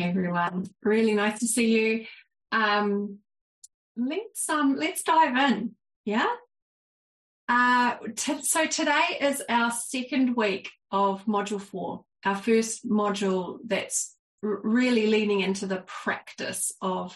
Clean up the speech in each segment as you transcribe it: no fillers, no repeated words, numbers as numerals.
Hey everyone, really nice to see you. Let's dive in. Yeah. So today is our second week of Module 4, our first module that's really leaning into the practice of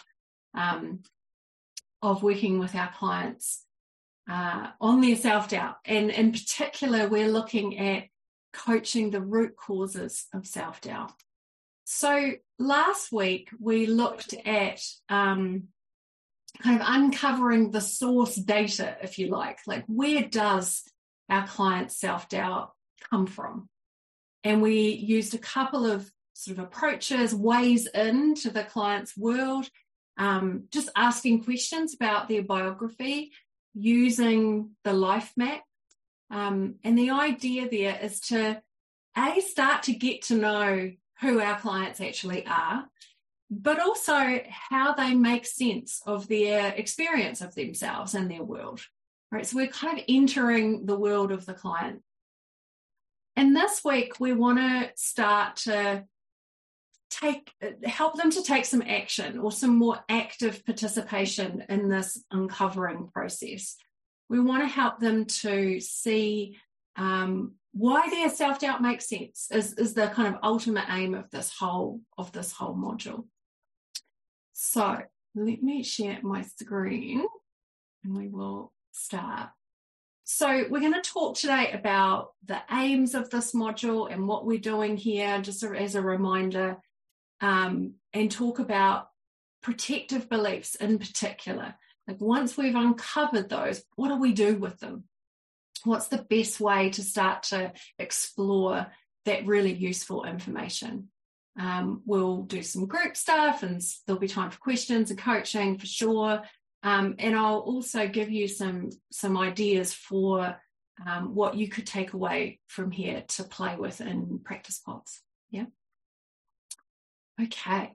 working with our clients on their self-doubt, and in particular, we're looking at coaching the root causes of self-doubt. So last week we looked at kind of uncovering the source data, if you like where does our client's self-doubt come from? And we used a couple of sort of approaches, ways into the client's world, just asking questions about their biography, using the life map. And the idea there is to start to get to know who our clients actually are, but also how they make sense of their experience of themselves and their world, right? So we're kind of entering the world of the client. And this week, we want to start to help them to take some action or some more active participation in this uncovering process. We want to help them to see why their self-doubt makes sense is the kind of ultimate aim of this whole module. So let me share my screen and we will start. So we're going to talk today about the aims of this module and what we're doing here, just as a reminder, and talk about protective beliefs in particular. Like once we've uncovered those, what do we do with them? What's the best way to start to explore that really useful information? We'll do some group stuff and there'll be time for questions and coaching for sure. And I'll also give you some ideas for what you could take away from here to play with in practice pods. Yeah. Okay.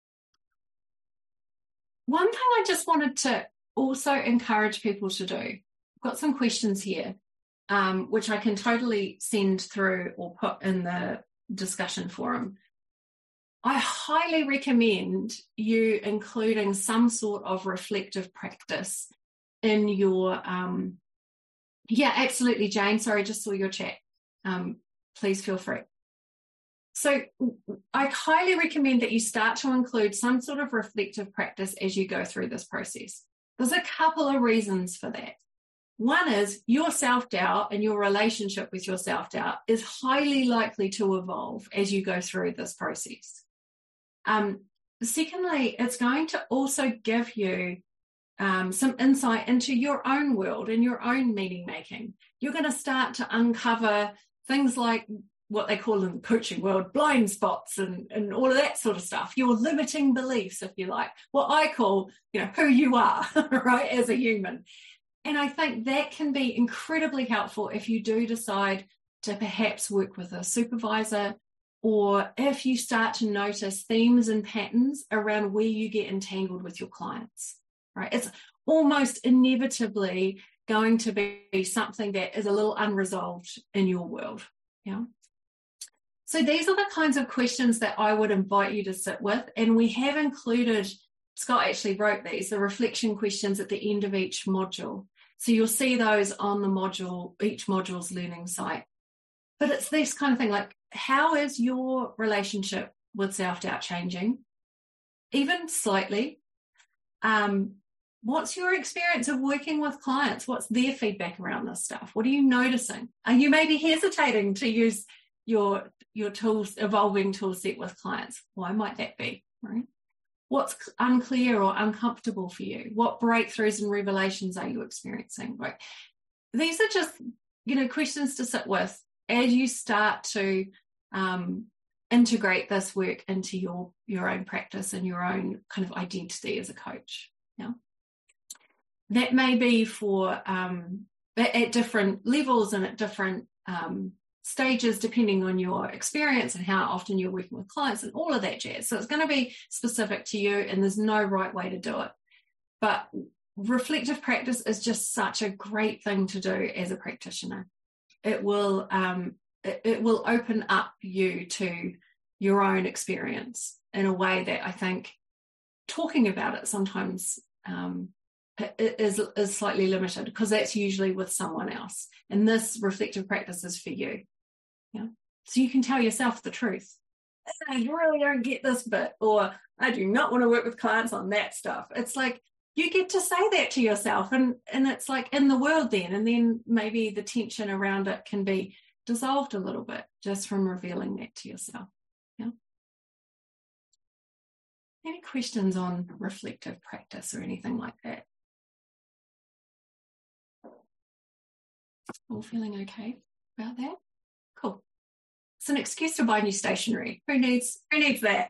One thing I just wanted to also encourage people to do, I've got some questions here, which I can totally send through or put in the discussion forum. I highly recommend you including some sort of reflective practice in your, yeah, absolutely, Jane. Sorry, just saw your chat. Please feel free. So I highly recommend that you start to include some sort of reflective practice as you go through this process. There's a couple of reasons for that. One is your self-doubt and your relationship with your self-doubt is highly likely to evolve as you go through this process. Secondly, it's going to also give you some insight into your own world and your own meaning making. You're going to start to uncover things like what they call in the coaching world, blind spots and all of that sort of stuff, your limiting beliefs, if you like, what I call, who you are, right, as a human. And I think that can be incredibly helpful if you do decide to perhaps work with a supervisor, or if you start to notice themes and patterns around where you get entangled with your clients, right? It's almost inevitably going to be something that is a little unresolved in your world, yeah? So these are the kinds of questions that I would invite you to sit with, and we have included, Scott actually wrote these, the reflection questions at the end of each module. So you'll see those on the module, each module's learning site. But it's this kind of thing, like, how is your relationship with self-doubt changing? Even slightly. What's your experience of working with clients? What's their feedback around this stuff? What are you noticing? Are you maybe hesitating to use your tools, evolving tool set with clients? Why might that be, right? What's unclear or uncomfortable for you? What breakthroughs and revelations are you experiencing? Right? These are just, questions to sit with as you start to integrate this work into your own practice and your own kind of identity as a coach. Yeah, that may be for at different levels and at different stages, depending on your experience and how often you're working with clients and all of that jazz. So it's going to be specific to you, and there's no right way to do it. But reflective practice is just such a great thing to do as a practitioner. It will open up you to your own experience in a way that I think talking about it sometimes is slightly limited, because that's usually with someone else. And this reflective practice is for you. Yeah. So you can tell yourself the truth. I really don't get this bit, or I do not want to work with clients on that stuff. It's like you get to say that to yourself, and it's like in the world then, and then maybe the tension around it can be dissolved a little bit just from revealing that to yourself. Yeah. Any questions on reflective practice or anything like that? All feeling okay about that? Cool. It's an excuse to buy new stationery. Who needs that?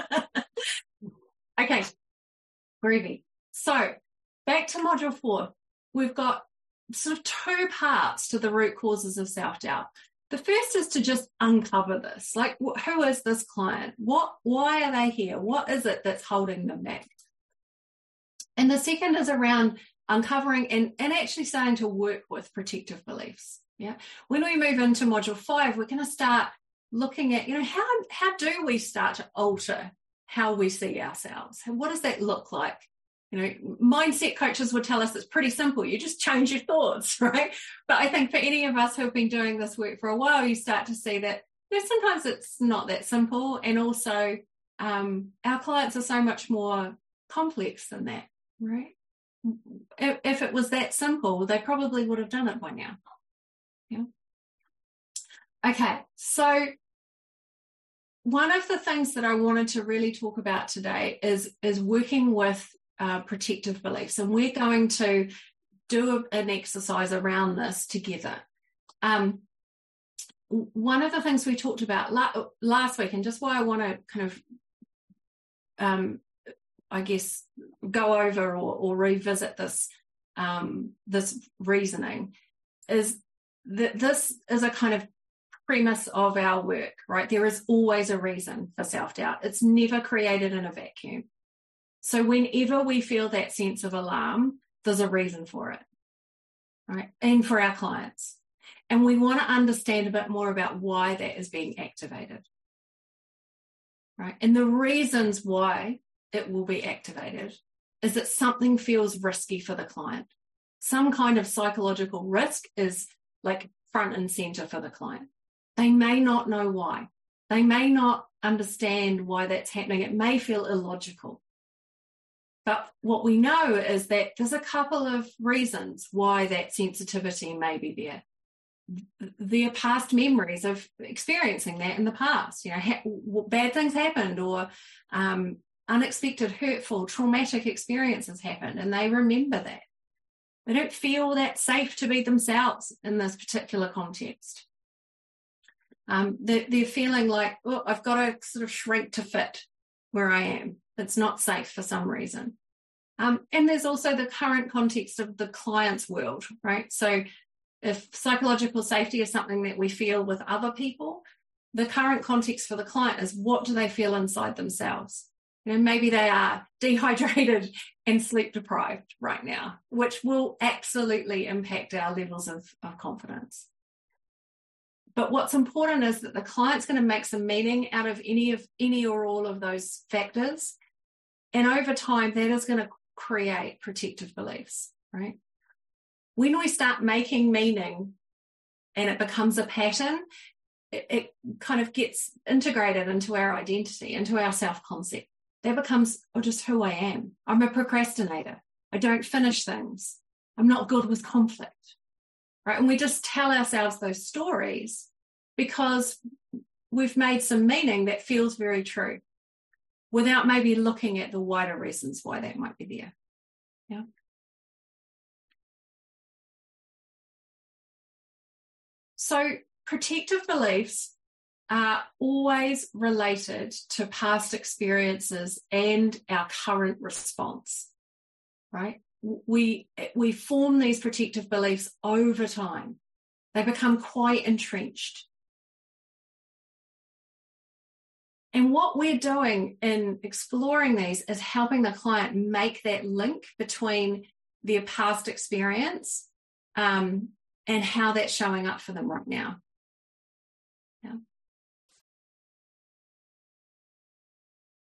Okay, groovy. So back to module 4. We've got sort of 2 parts to the root causes of self-doubt. The first is to just uncover this. Like, who is this client? Why are they here? What is it that's holding them back? And the second is around uncovering and actually starting to work with protective beliefs. Yeah. When we move into module 5, we're going to start looking at, how do we start to alter how we see ourselves? What does that look like? Mindset coaches would tell us it's pretty simple. You just change your thoughts, right? But I think for any of us who've been doing this work for a while, you start to see that sometimes it's not that simple. And also our clients are so much more complex than that, right? If it was that simple, they probably would have done it by now. Yeah. Okay, so one of the things that I wanted to really talk about today is working with protective beliefs, and we're going to do an exercise around this together. One of the things we talked about last week, and just why I want to kind of I guess go over or revisit this reasoning, is that this is a kind of premise of our work, right? There is always a reason for self-doubt. It's never created in a vacuum. So whenever we feel that sense of alarm, there's a reason for it, right? And for our clients. And we want to understand a bit more about why that is being activated, right? And the reasons why it will be activated is that something feels risky for the client. Some kind of psychological risk is like front and center for the client. They may not know why. They may not understand why that's happening. It may feel illogical. But what we know is that there's a couple of reasons why that sensitivity may be there. Their past memories of experiencing that in the past, bad things happened, or unexpected, hurtful, traumatic experiences happened, and they remember that. They don't feel that safe to be themselves in this particular context. They're feeling like, I've got to sort of shrink to fit where I am. It's not safe for some reason. And there's also the current context of the client's world, right? So if psychological safety is something that we feel with other people, the current context for the client is, what do they feel inside themselves? Maybe they are dehydrated and sleep deprived right now, which will absolutely impact our levels of confidence. But what's important is that the client's going to make some meaning out of any or all of those factors. And over time, that is going to create protective beliefs, right? When we start making meaning and it becomes a pattern, it kind of gets integrated into our identity, into our self-concept. That becomes just who I am. I'm a procrastinator. I don't finish things. I'm not good with conflict, right? And we just tell ourselves those stories because we've made some meaning that feels very true, without maybe looking at the wider reasons why that might be there. Yeah. So protective beliefs are always related to past experiences and our current response, right? We form these protective beliefs over time. They become quite entrenched. And what we're doing in exploring these is helping the client make that link between their past experience and how that's showing up for them right now. Yeah.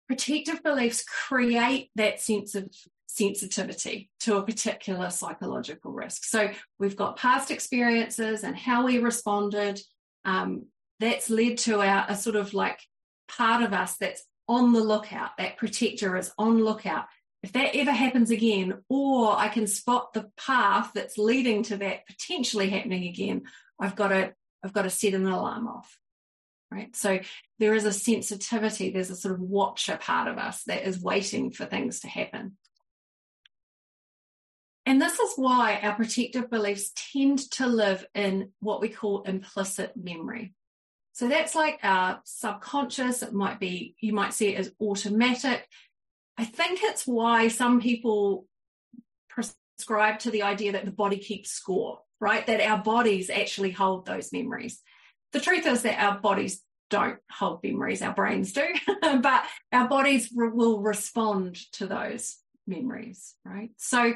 protective beliefs create that sense of sensitivity to a particular psychological risk. So we've got past experiences and how we responded. That's led to a sort of like part of us that's on the lookout. That protector is on lookout. If that ever happens again, or I can spot the path that's leading to that potentially happening again, I've got to set an alarm off. Right. So there is a sensitivity, there's a sort of watcher part of us that is waiting for things to happen. And this is why our protective beliefs tend to live in what we call implicit memory. So that's like our subconscious. It might be, you might see it as automatic. I think it's why some people prescribe to the idea that the body keeps score, right? That our bodies actually hold those memories. The truth is that our bodies don't hold memories, our brains do, but our bodies will respond to those memories, right? So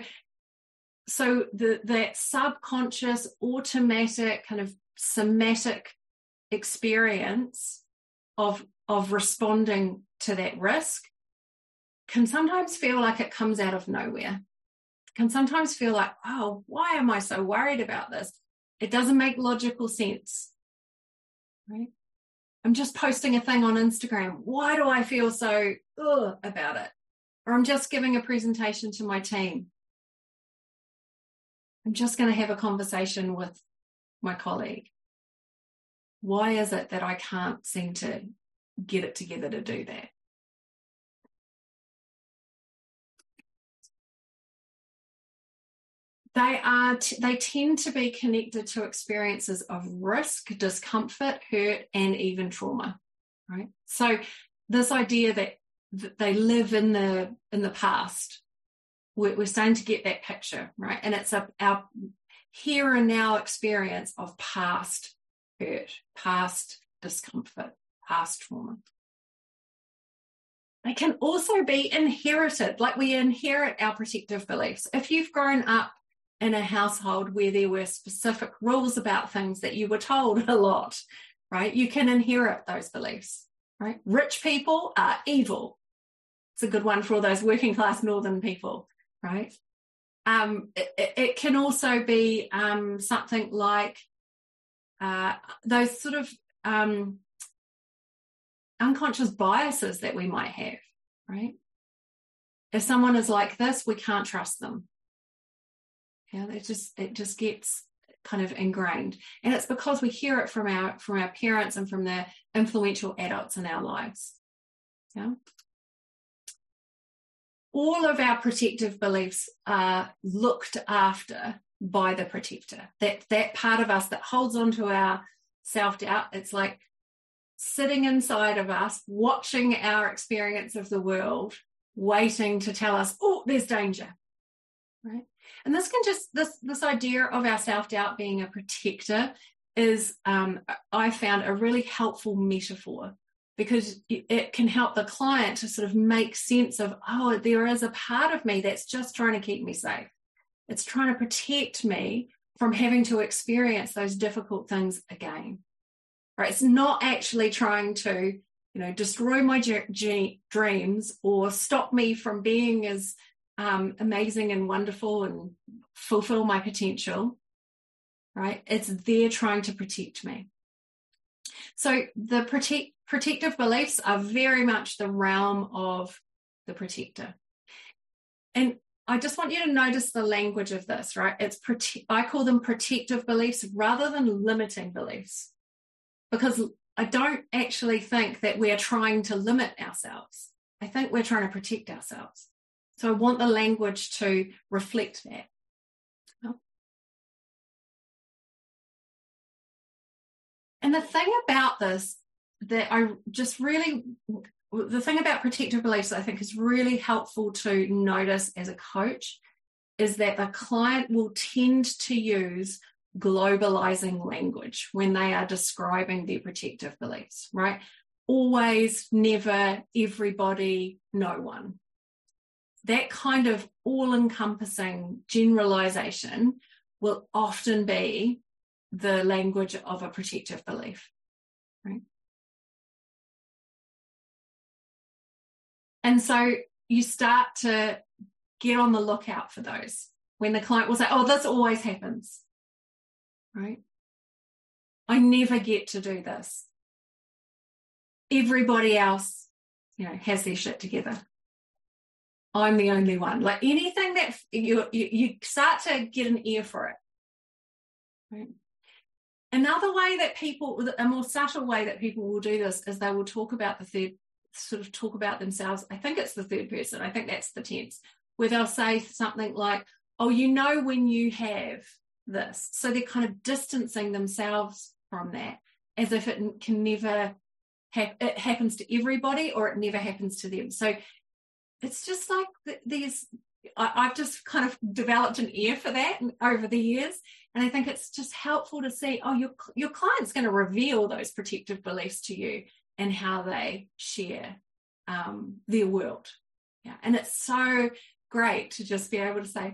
that subconscious, automatic, kind of somatic experience of responding to that risk can sometimes feel like it comes out of nowhere. Can sometimes feel like, oh, why am I so worried about this? It doesn't make logical sense. Right? I'm just posting a thing on Instagram. Why do I feel so about it? Or I'm just giving a presentation to my team. I'm just going to have a conversation with my colleague. Why is it that I can't seem to get it together to do that? They tend to be connected to experiences of risk, discomfort, hurt, and even trauma, right? So this idea that they live in the past, we're starting to get that picture, right? And it's our here and now experience of past hurt, past discomfort, past trauma. They can also be inherited, like we inherit our protective beliefs. If you've grown up in a household where there were specific rules about things that you were told a lot, right? You can inherit those beliefs, right? Rich people are evil. It's a good one for all those working class northern people, right? It can also be something like those sort of unconscious biases that we might have, right? If someone is like this, we can't trust them. Yeah, it just gets kind of ingrained, and it's because we hear it from our parents and from the influential adults in our lives. Yeah, all of our protective beliefs are looked after by the protector. That part of us that holds on to our self-doubt. It's like sitting inside of us, watching our experience of the world, waiting to tell us, oh, there's danger, right? And this can just, this idea of our self-doubt being a protector is, I found, a really helpful metaphor, because it can help the client to sort of make sense of, oh, there is a part of me that's just trying to keep me safe. It's trying to protect me from having to experience those difficult things again. Right? It's not actually trying to, destroy my dreams or stop me from being as amazing and wonderful and fulfill my potential, right? It's there trying to protect me. So the protective beliefs are very much the realm of the protector. And I just want you to notice the language of this, right? I call them protective beliefs rather than limiting beliefs, because I don't actually think that we're trying to limit ourselves. I think we're trying to protect ourselves. So I want the language to reflect that. And the thing about this the thing about protective beliefs I think is really helpful to notice as a coach is that the client will tend to use globalizing language when they are describing their protective beliefs, right? Always, never, everybody, no one. That kind of all-encompassing generalization will often be the language of a protective belief, right? And so you start to get on the lookout for those when the client will say, oh, this always happens, right? I never get to do this. Everybody else, has their shit together. I'm the only one. Like anything that you start to get an ear for it. Right? Another way that a more subtle way that people will do this is they will talk about talk about themselves. I think it's the third person. I think that's the tense, where they'll say something like, oh, when you have this. So they're kind of distancing themselves from that as if it can never it happens to everybody or it never happens to them. So it's just like I've just kind of developed an ear for that over the years. And I think it's just helpful to see, oh, your client's going to reveal those protective beliefs to you and how they share their world. Yeah. And it's so great to just be able to say,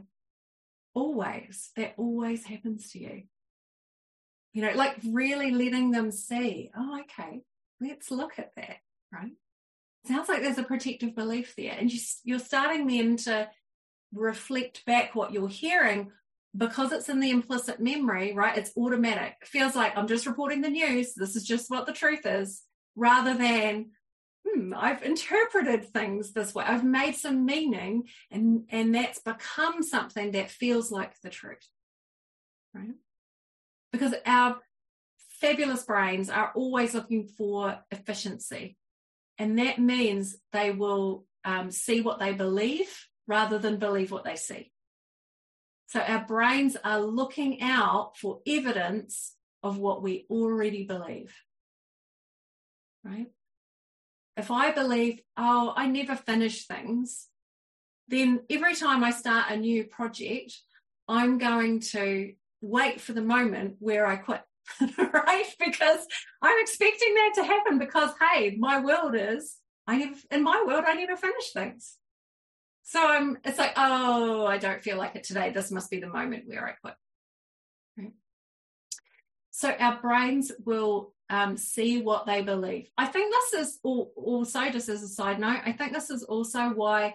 that always happens to you. Like really letting them see, oh, okay, let's look at that, right? Sounds like there's a protective belief there. And you're starting then to reflect back what you're hearing because it's in the implicit memory, right? It's automatic. It feels like I'm just reporting the news. This is just what the truth is, rather than, I've interpreted things this way. I've made some meaning and that's become something that feels like the truth, right? Because our fabulous brains are always looking for efficiency. And that means they will see what they believe rather than believe what they see. So our brains are looking out for evidence of what we already believe, right? If I believe, oh, I never finish things, then every time I start a new project, I'm going to wait for the moment where I quit. Right? Because I'm expecting that to happen because, hey, my world is, I never finish things. So it's like, oh, I don't feel like it today. This must be the moment where I quit. Right? So our brains will see what they believe. I think this is also, just as a side note, I think this is also why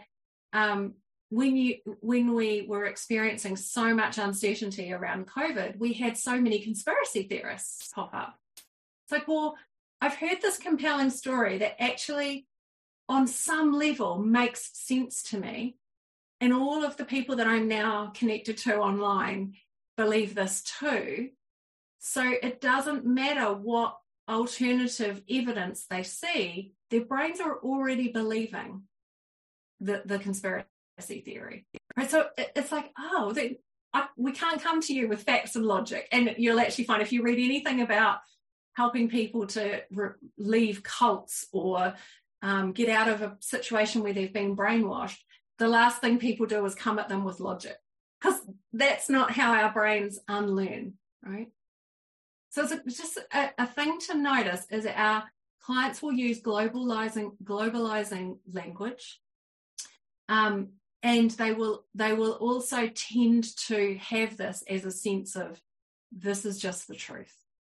when we were experiencing so much uncertainty around COVID, we had so many conspiracy theorists pop up. It's like, well, I've heard this compelling story that actually on some level makes sense to me. And all of the people that I'm now connected to online believe this too. So it doesn't matter what alternative evidence they see, their brains are already believing the conspiracy theory. Right? So it's like, oh, we can't come to you with facts and logic. And you'll actually find if you read anything about helping people to leave cults or get out of a situation where they've been brainwashed, the last thing people do is come at them with logic, because that's not how our brains unlearn, right? So it's just a thing to notice is that our clients will use globalizing language, and they will also tend to have this as a sense of this is just the truth.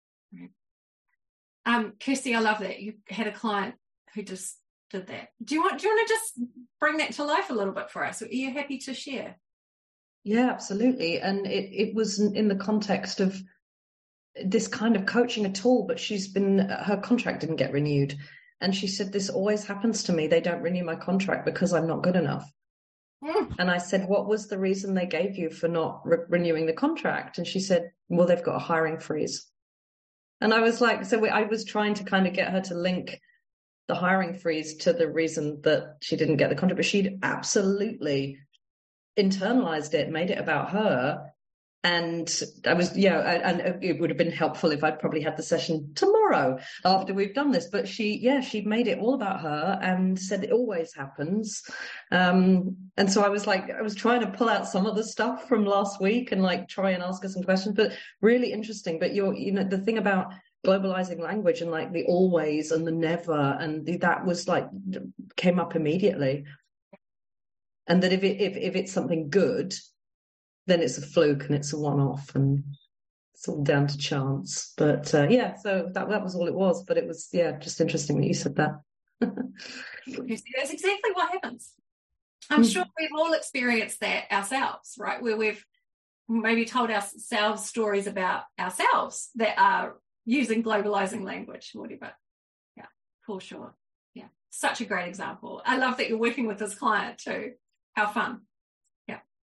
Right? Kirsty, I love that you had a client who just did that. Do you want to just bring that to life a little bit for us? Are you happy to share? Yeah, absolutely. And it was in the context of this kind of coaching at all, but her contract didn't get renewed. And she said, this always happens to me. They don't renew my contract because I'm not good enough. And I said, what was the reason they gave you for not renewing the contract? And she said, well, they've got a hiring freeze. And I was like, I was trying to kind of get her to link the hiring freeze to the reason that she didn't get the contract, but she'd absolutely internalized it, made it about her. And I was, and it would have been helpful if I'd probably had the session tomorrow after we've done this. But she made it all about her and said it always happens. And so I was trying to pull out some of the stuff from last week and try and ask her some questions, but really interesting. But the thing about globalizing language and the always and the never, and that was came up immediately. And that if it's something good, then it's a fluke and it's a one-off and it's all down to chance. But so that was all it was. But it was, just interesting that you said that. That's exactly what happens. I'm sure we've all experienced that ourselves, right? Where we've maybe told ourselves stories about ourselves that are using globalizing language, whatever. Yeah, for sure. Yeah, such a great example. I love that you're working with this client too. How fun. Yeah.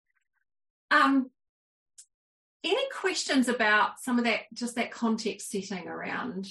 Any questions about some of that, just that context setting around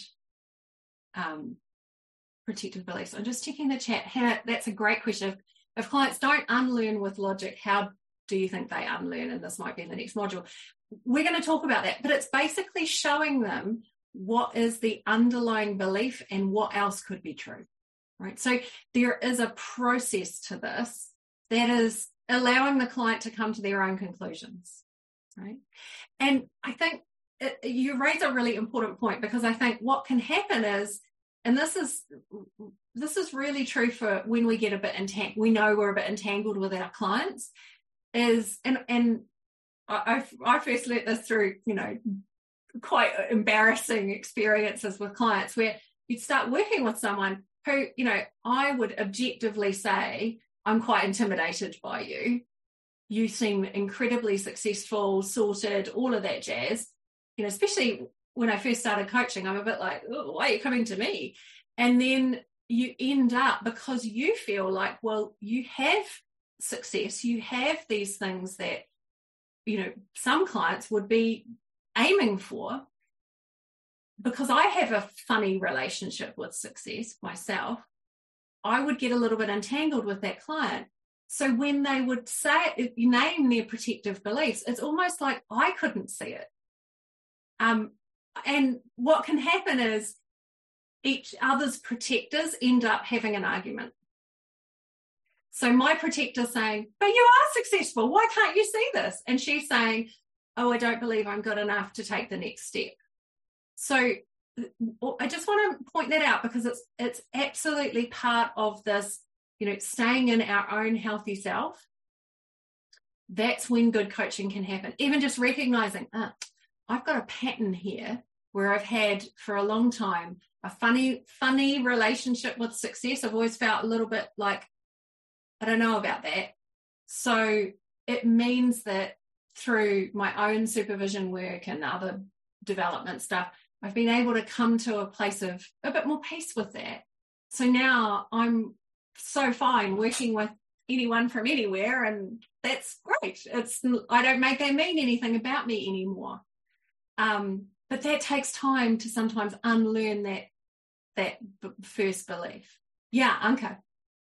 protective beliefs? I'm just checking the chat. Hannah, that's a great question. If clients don't unlearn with logic, how do you think they unlearn? And this might be in the next module. We're going to talk about that, but it's basically showing them what is the underlying belief and what else could be true, right? So there is a process to this that is allowing the client to come to their own conclusions, right? And I think you raise a really important point, because I think what can happen is, and this is really true for when we get a bit entangled, we know we're a bit entangled with our clients, is, and I first learned this through, quite embarrassing experiences with clients, where you'd start working with someone who, I would objectively say, I'm quite intimidated by you. You seem incredibly successful, sorted, all of that jazz. Especially when I first started coaching, I'm a bit like, oh, why are you coming to me? And then you end up, because you feel like, well, you have success, you have these things that, some clients would be aiming for. Because I have a funny relationship with success myself, I would get a little bit entangled with that client. So when they would say, name their protective beliefs, it's almost like I couldn't see it. And what can happen is each other's protectors end up having an argument. So my protector saying, but you are successful, why can't you see this? And she's saying, oh, I don't believe I'm good enough to take the next step. So I just want to point that out, because it's absolutely part of this, staying in our own healthy self. That's when good coaching can happen. Even just recognizing, I've got a pattern here where I've had for a long time a funny relationship with success. I've always felt a little bit like, I don't know about that. So it means that through my own supervision work and other development stuff, I've been able to come to a place of a bit more peace with that. So now I'm so fine working with anyone from anywhere, and that's great. I don't make that mean anything about me anymore. But that takes time to sometimes unlearn that first belief. Yeah, Anka.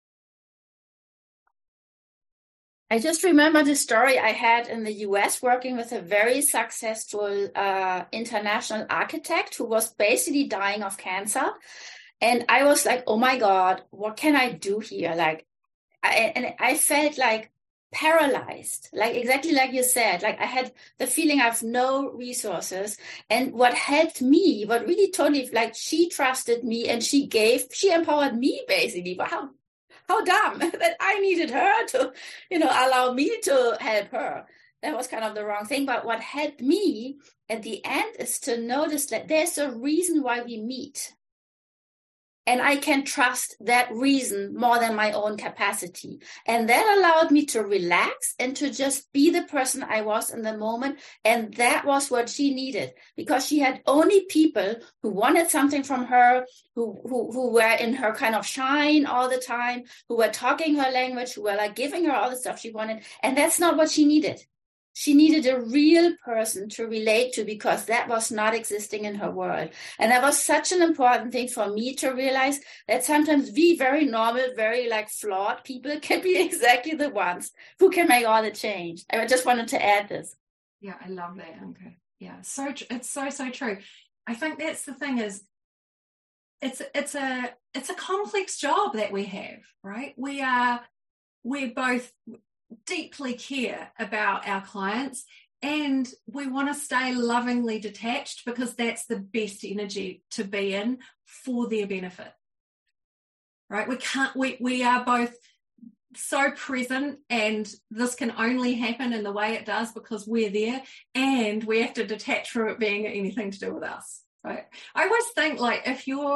I just remember the story I had in the US working with a very successful international architect who was basically dying of cancer. And I was like, oh my God, what can I do here? I felt like paralyzed, like exactly like you said, like I had the feeling I have no resources. And what helped me, what really totally, like she trusted me and she empowered me basically. But how dumb that I needed her to, allow me to help her. That was kind of the wrong thing. But what helped me at the end is to notice that there's a reason why we meet. And I can trust that reason more than my own capacity. And that allowed me to relax and to just be the person I was in the moment. And that was what she needed, because she had only people who wanted something from her, who were in her kind of shine all the time, who were talking her language, who were like giving her all the stuff she wanted. And that's not what she needed. She needed a real person to relate to, because that was not existing in her world. And that was such an important thing for me to realize, that sometimes we very normal, very like flawed people can be exactly the ones who can make all the change. I just wanted to add this. Yeah, I love that, Anka. Yeah, it's so true. I think that's the thing, is it's a complex job that we have, right? We're both deeply care about our clients, and we want to stay lovingly detached, because that's the best energy to be in for their benefit, right? We are both so present, and this can only happen in the way it does because we're there, and we have to detach from it being anything to do with us, right? I always think, like, if you're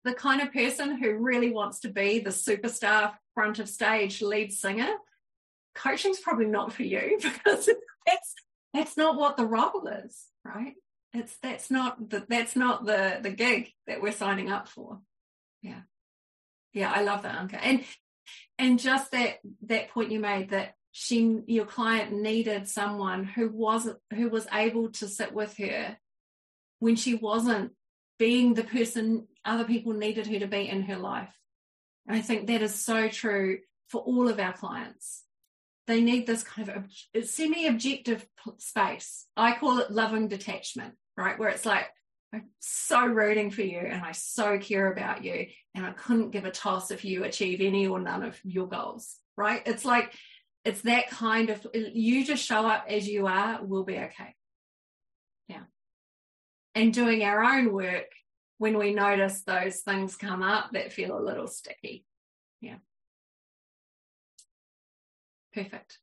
the kind of person who really wants to be the superstar front of stage lead singer, coaching's probably not for you, because that's not what the role is, right? That's not the gig that we're signing up for. Yeah, I love that, Anka. And just that point you made, that your client needed someone who was able to sit with her when she wasn't being the person other people needed her to be in her life. And I think that is so true for all of our clients. They need this kind of semi-objective space. I call it loving detachment, right? Where it's like, I'm so rooting for you and I so care about you, and I couldn't give a toss if you achieve any or none of your goals, right? It's like, it's that kind of, you just show up as you are, we'll be okay. Yeah. And doing our own work when we notice those things come up that feel a little sticky. Yeah. Perfect.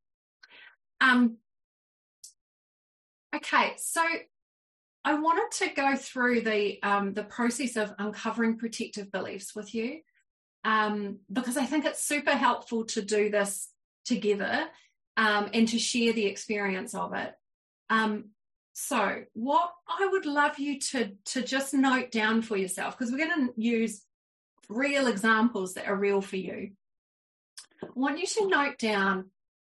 Okay, so I wanted to go through the process of uncovering protective beliefs with you, because I think it's super helpful to do this together, and to share the experience of it. So what I would love you to just note down for yourself, because we're going to use real examples that are real for you. I want you to note down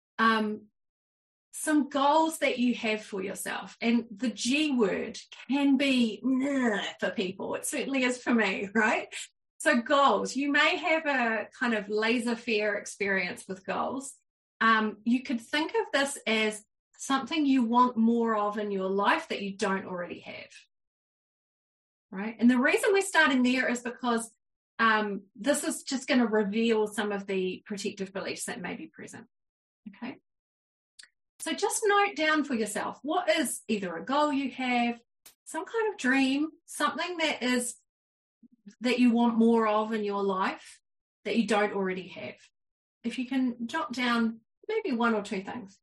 some goals that you have for yourself. And the G word can be for people. It certainly is for me, right? So goals, you may have a kind of laissez-faire experience with goals. You could think of this as something you want more of in your life that you don't already have, right? And the reason we're starting there is because this is just going to reveal some of the protective beliefs that may be present, okay? So just note down for yourself, what is either a goal you have, some kind of dream, something that you want more of in your life that you don't already have. If you can jot down maybe one or two things.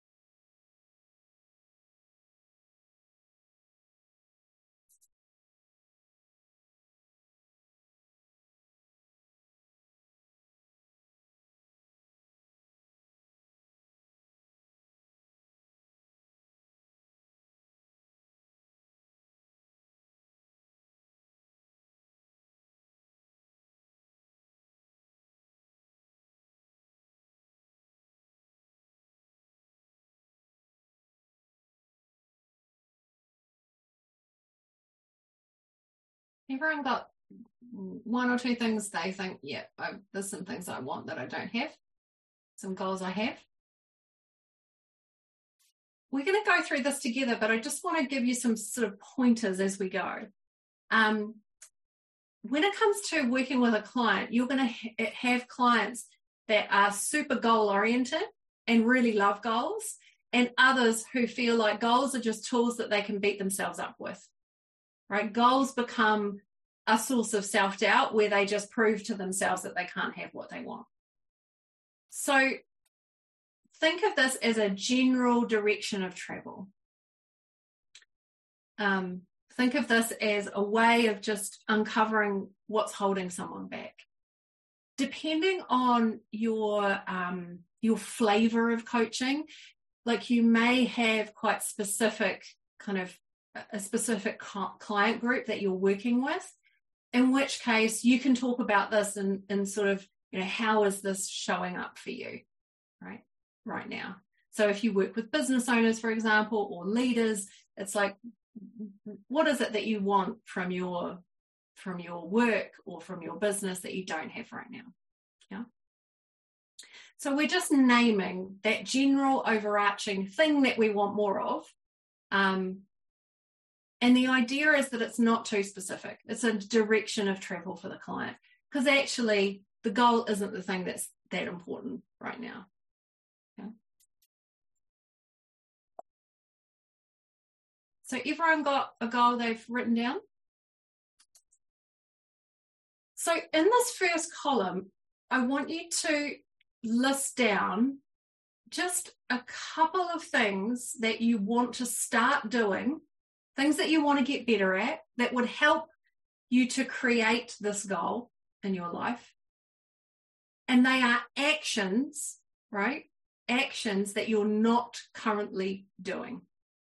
Everyone got one or two things they think, yeah, there's some things I want that I don't have, some goals I have. We're going to go through this together, but I just want to give you some sort of pointers as we go. When it comes to working with a client, you're going to have clients that are super goal-oriented and really love goals, and others who feel like goals are just tools that they can beat themselves up with. Right? Goals become a source of self-doubt where they just prove to themselves that they can't have what they want. So think of this as a general direction of travel. Think of this as a way of just uncovering what's holding someone back. Depending on your flavor of coaching, like you may have quite specific kind of a specific client group that you're working with, in which case you can talk about this in sort of, how is this showing up for you right now? So if you work with business owners, for example, or leaders, it's like, what is it that you want from your work or from your business that you don't have right now? Yeah. So we're just naming that general overarching thing that we want more of. And the idea is that it's not too specific. It's a direction of travel for the client, because actually the goal isn't the thing that's that important right now. Okay. So everyone got a goal they've written down? So in this first column, I want you to list down just a couple of things that you want to start doing, things that you want to get better at, that would help you to create this goal in your life. And they are actions, right? Actions that you're not currently doing.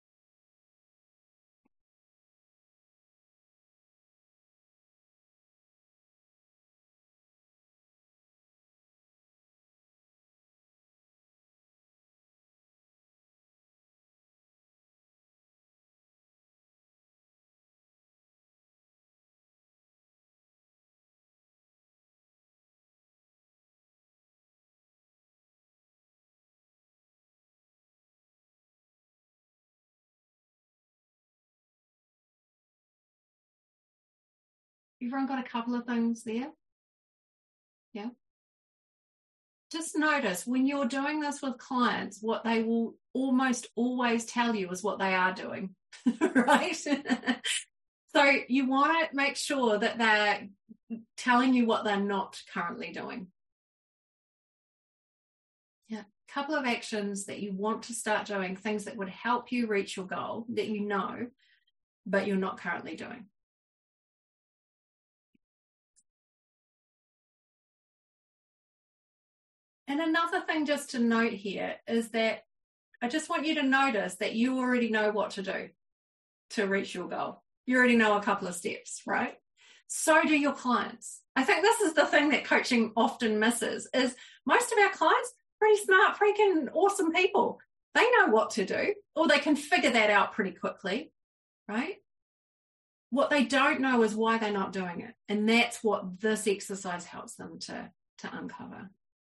Everyone got a couple of things there? Yeah. Just notice when you're doing this with clients, what they will almost always tell you is what they are doing, right? So you want to make sure that they're telling you what they're not currently doing. Yeah, a couple of actions that you want to start doing, things that would help you reach your goal that you know, but you're not currently doing. And another thing just to note here is that I just want you to notice that you already know what to do to reach your goal. You already know a couple of steps, right? So do your clients. I think this is the thing that coaching often misses is most of our clients, pretty smart, freaking awesome people. They know what to do, or they can figure that out pretty quickly, right? What they don't know is why they're not doing it. And that's what this exercise helps them to uncover.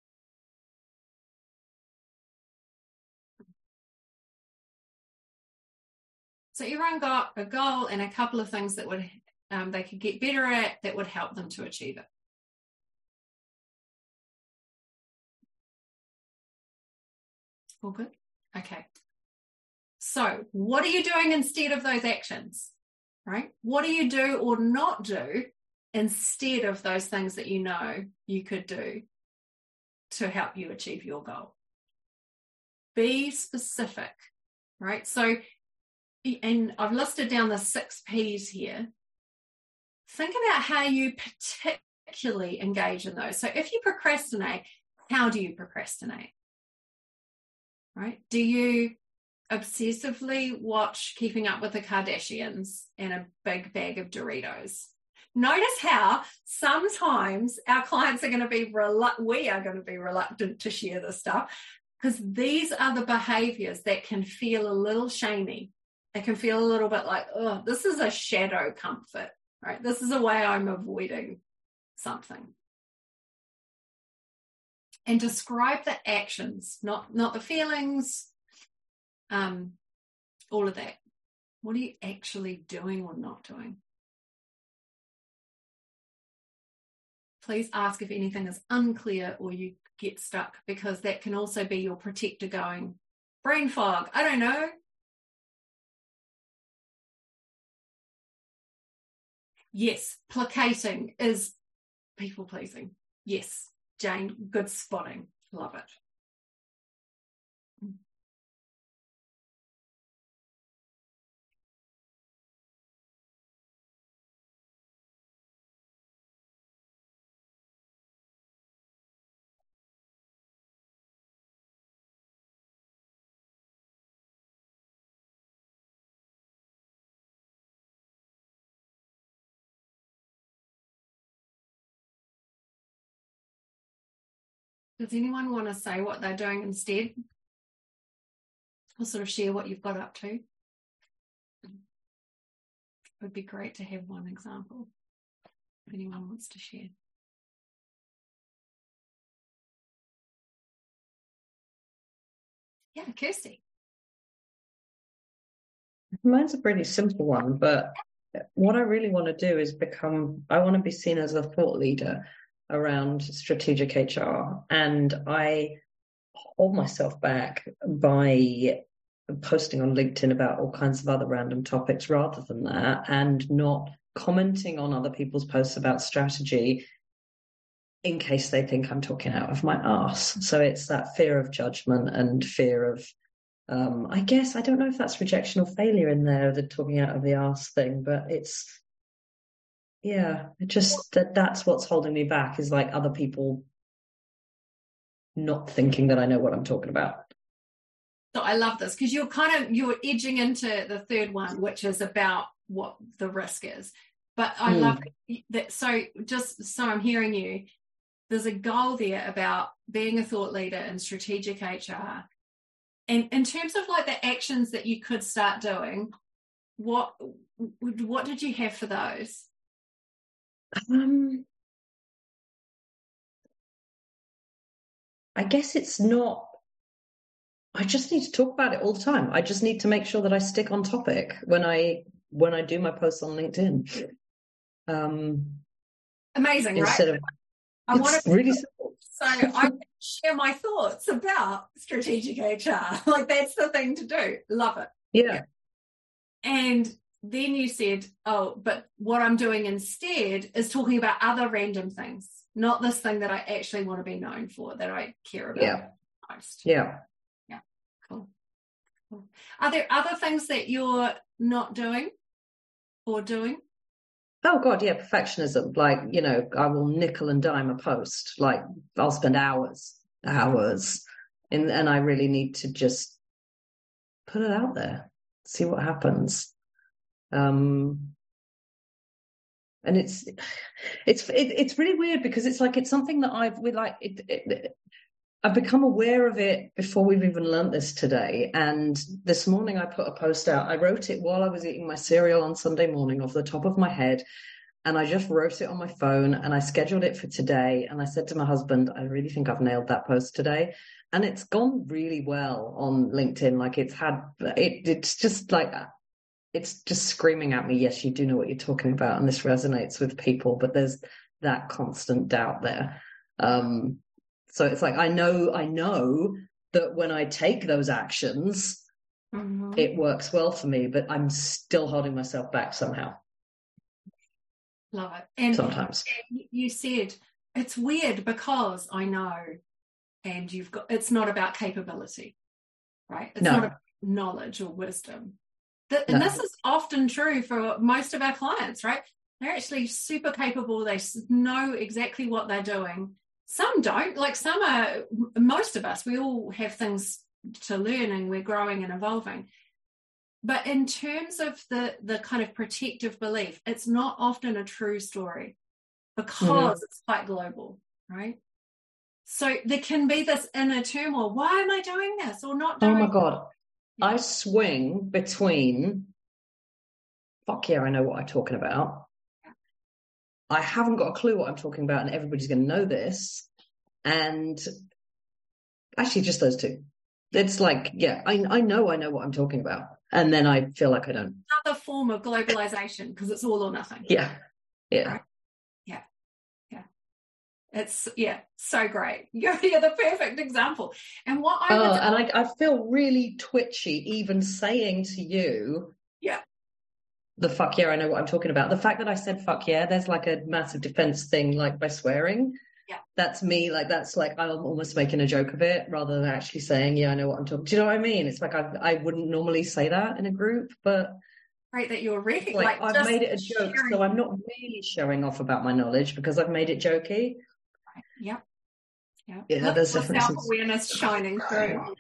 So everyone got a goal and a couple of things that would they could get better at that would help them to achieve it. All good? Okay. So what are you doing instead of those actions, right? What do you do or not do instead of those things that you know you could do to help you achieve your goal? Be specific, right? So, and I've listed down the 6 P's here. Think about how you particularly engage in those. So if you procrastinate, how do you procrastinate? Right? Do you obsessively watch Keeping Up with the Kardashians and a big bag of Doritos? Notice how sometimes our clients are going to be we are going to be reluctant to share this stuff because these are the behaviors that can feel a little shamey. They can feel a little bit like, oh, this is a shadow comfort, right? This is a way I'm avoiding something. And describe the actions, not the feelings, all of that. What are you actually doing or not doing? Please ask if anything is unclear or you get stuck, because that can also be your protector going, brain fog, I don't know. Yes, placating is people pleasing. Yes, Jane, good spotting. Love it. Does anyone want to say what they're doing instead? Or sort of share what you've got up to? It would be great to have one example if anyone wants to share. Yeah, Kirsty. Mine's a pretty simple one, but what I really want to do is I want to be seen as a thought leader around strategic HR. And I hold myself back by posting on LinkedIn about all kinds of other random topics rather than that, and not commenting on other people's posts about strategy in case they think I'm talking out of my arse. So it's that fear of judgment and fear of, I guess, I don't know if that's rejection or failure in there, the talking out of the arse thing, but it's Yeah, it just that's what's holding me back, is like other people not thinking that I know what I'm talking about. So I love this because you're edging into the third one, which is about what the risk is. But I love that. So just so I'm hearing you, there's a goal there about being a thought leader in strategic HR. And in terms of like the actions that you could start doing, what did you have for those? I guess it's not, I just need to talk about it all the time. I just need to make sure that I stick on topic when I do my posts on LinkedIn. Amazing, instead right? Of, I want to really simple. So I share my thoughts about strategic HR. Like that's the thing to do. Love it. Yeah. And then you said, oh, but what I'm doing instead is talking about other random things, not this thing that I actually want to be known for, that I care about most. Yeah. Yeah. Cool. Are there other things that you're not doing or doing? Oh God, yeah, perfectionism. Like, I will nickel and dime a post. Like I'll spend hours, and I really need to just put it out there, see what happens. And it's really weird because it's like, it's something that I've become aware of it before we've even learnt this today. And this morning I put a post out. I wrote it while I was eating my cereal on Sunday morning off the top of my head. And I just wrote it on my phone and I scheduled it for today. And I said to my husband, I really think I've nailed that post today. And it's gone really well on LinkedIn. Like it's just like, it's just screaming at me, yes, you do know what you're talking about. And this resonates with people, but there's that constant doubt there. So it's like, I know that when I take those actions, it works well for me, but I'm still holding myself back somehow. Love it. And sometimes you said it's weird because I know, and it's not about capability, right? It's not about knowledge or wisdom. And this is often true for most of our clients, right? They're actually super capable. They know exactly what they're doing. Some don't. Like most of us, we all have things to learn and we're growing and evolving. But in terms of the kind of protective belief, it's not often a true story because it's quite global, right? So there can be this inner turmoil. Why am I doing this or not doing? Oh my God. I swing between, fuck yeah, I know what I'm talking about. I haven't got a clue what I'm talking about and everybody's going to know this. And actually just those two. It's like, yeah, I know what I'm talking about. And then I feel like I don't. Another form of globalization because it's all or nothing. Yeah. Yeah. Right? Yeah. Yeah. It's, so great. You're the perfect example. And what I feel really twitchy even saying to you, the fuck yeah, I know what I'm talking about. The fact that I said fuck yeah, there's like a massive defense thing, like by swearing. Yeah. That's me, like that's like I'm almost making a joke of it rather than actually saying, yeah, I know what I'm talking. Do you know what I mean? It's like I wouldn't normally say that in a group, but great that you're ready. Like I've made it a joke, so I'm not really showing off about my knowledge because I've made it jokey. Right. Yeah. Yeah, there's self-awareness shining through.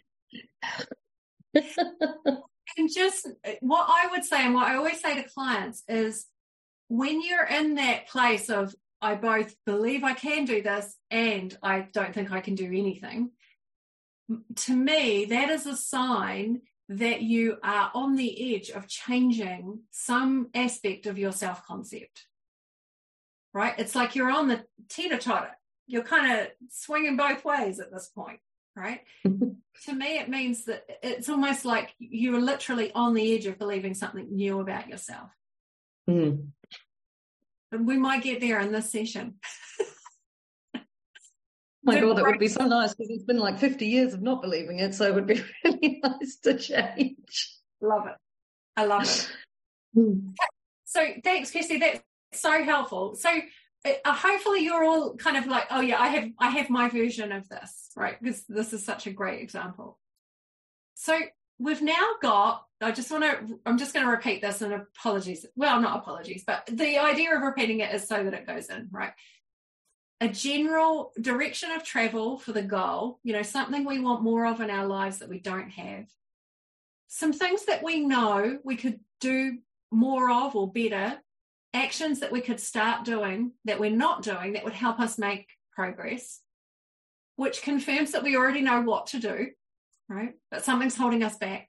And just what I would say and what I always say to clients is when you're in that place of I both believe I can do this and I don't think I can do anything, to me, that is a sign that you are on the edge of changing some aspect of your self-concept, right? It's like you're on the teeter-totter. You're kind of swinging both ways at this point, right? To me, it means that it's almost like you're literally on the edge of believing something new about yourself. And we might get there in this session. My God, it would be so nice because it's been like 50 years of not believing it, so it would be really nice to change. Love it. I love it. So thanks, Kirsty. That's so helpful. So hopefully you're all kind of like, oh yeah, I have my version of this, right? Because this is such a great example. So we've now got, I'm just going to repeat this, and apologies. Well, not apologies, but the idea of repeating it is so that it goes in, right? A general direction of travel for the goal, something we want more of in our lives that we don't have. Some things that we know we could do more of or better, actions that we could start doing that we're not doing that would help us make progress, which confirms that we already know what to do, right? But something's holding us back.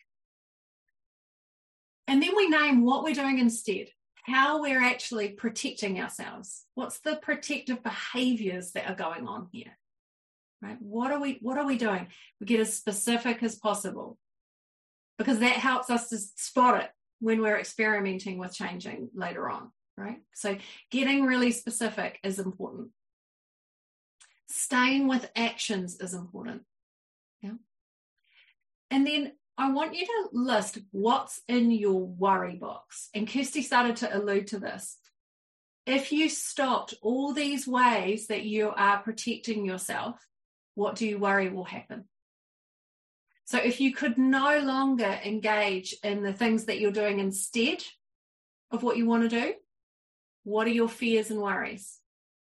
And then we name what we're doing instead, how we're actually protecting ourselves. What's the protective behaviors that are going on here, right? What are we doing? We get as specific as possible, because that helps us to spot it when we're experimenting with changing later on, right? So getting really specific is important. Staying with actions is important. Yeah. And then I want you to list what's in your worry box. And Kirsty started to allude to this. If you stopped all these ways that you are protecting yourself, what do you worry will happen? So if you could no longer engage in the things that you're doing instead of what you want to do, what are your fears and worries?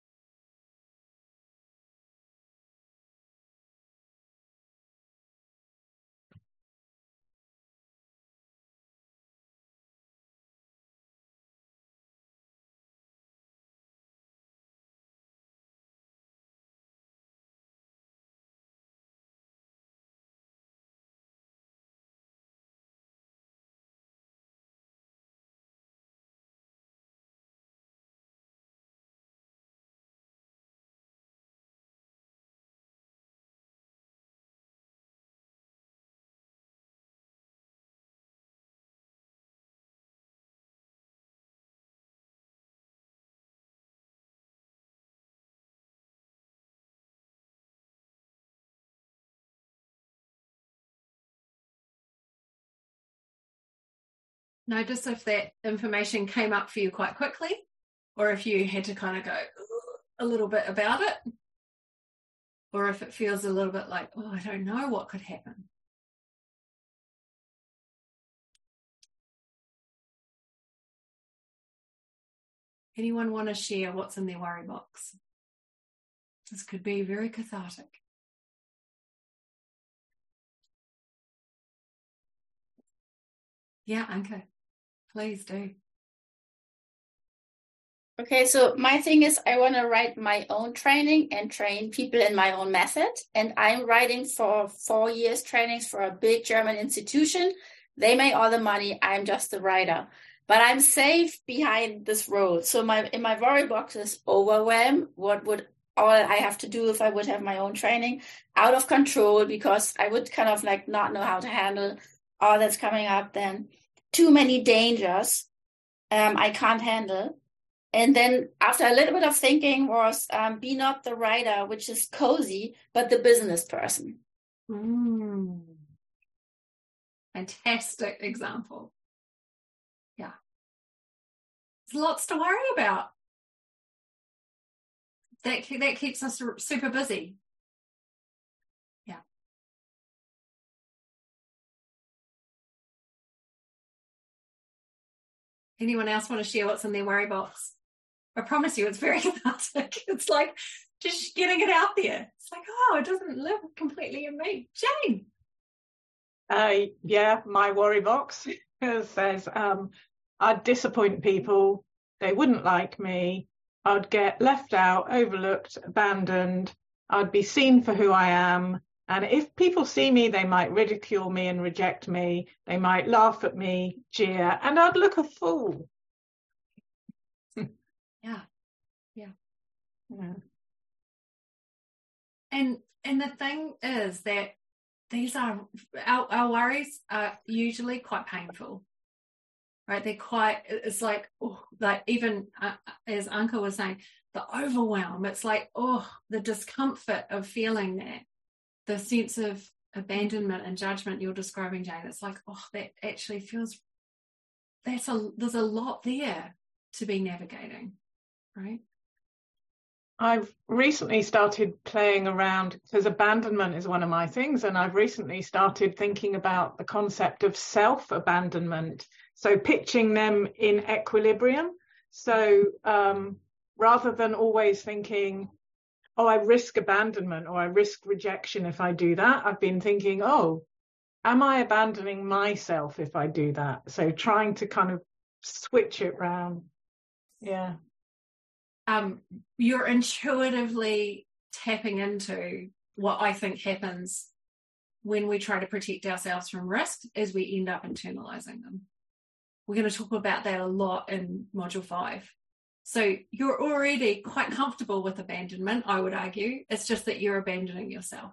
Notice if that information came up for you quite quickly, or if you had to kind of go a little bit about it, or if it feels a little bit like, oh, I don't know what could happen. Anyone want to share what's in their worry box? This could be very cathartic. Yeah, Anka, please do. Okay, so my thing is I want to write my own training and train people in my own method. And I'm writing for 4 years trainings for a big German institution. They make all the money. I'm just the writer. But I'm safe behind this role. So in my worry box is overwhelm. What would all I have to do if I would have my own training? Out of control, because I would kind of like not know how to handle all that's coming up then. Too many dangers I can't handle. And then after a little bit of thinking was be not the writer, which is cozy, but the business person. Fantastic example. Yeah. There's lots to worry about. That keeps us super busy. Yeah. Anyone else want to share what's in their worry box? I promise you, it's very cathartic. It's like just getting it out there. It's like, oh, it doesn't live completely in me. Jane. Yeah, my worry box says I'd disappoint people. They wouldn't like me. I'd get left out, overlooked, abandoned. I'd be seen for who I am. And if people see me, they might ridicule me and reject me. They might laugh at me, jeer, and I'd look a fool. Yeah. And the thing is that these are our worries are usually quite painful, right? It's like, oh, like even as Anka was saying, the overwhelm. It's like, oh, the discomfort of feeling that, the sense of abandonment and judgment you're describing, Jane. It's like, oh, that actually feels. There's a lot there to be navigating, right? I've recently started playing around, because abandonment is one of my things, and I've recently started thinking about the concept of self-abandonment. So pitching them in equilibrium. So rather than always thinking, oh, I risk abandonment or I risk rejection if I do that, I've been thinking, oh, am I abandoning myself if I do that? So trying to kind of switch it round. Yeah. You're intuitively tapping into what I think happens when we try to protect ourselves from risk, is we end up internalizing them. We're going to talk about that a lot in Module 5. So you're already quite comfortable with abandonment, I would argue. It's just that you're abandoning yourself.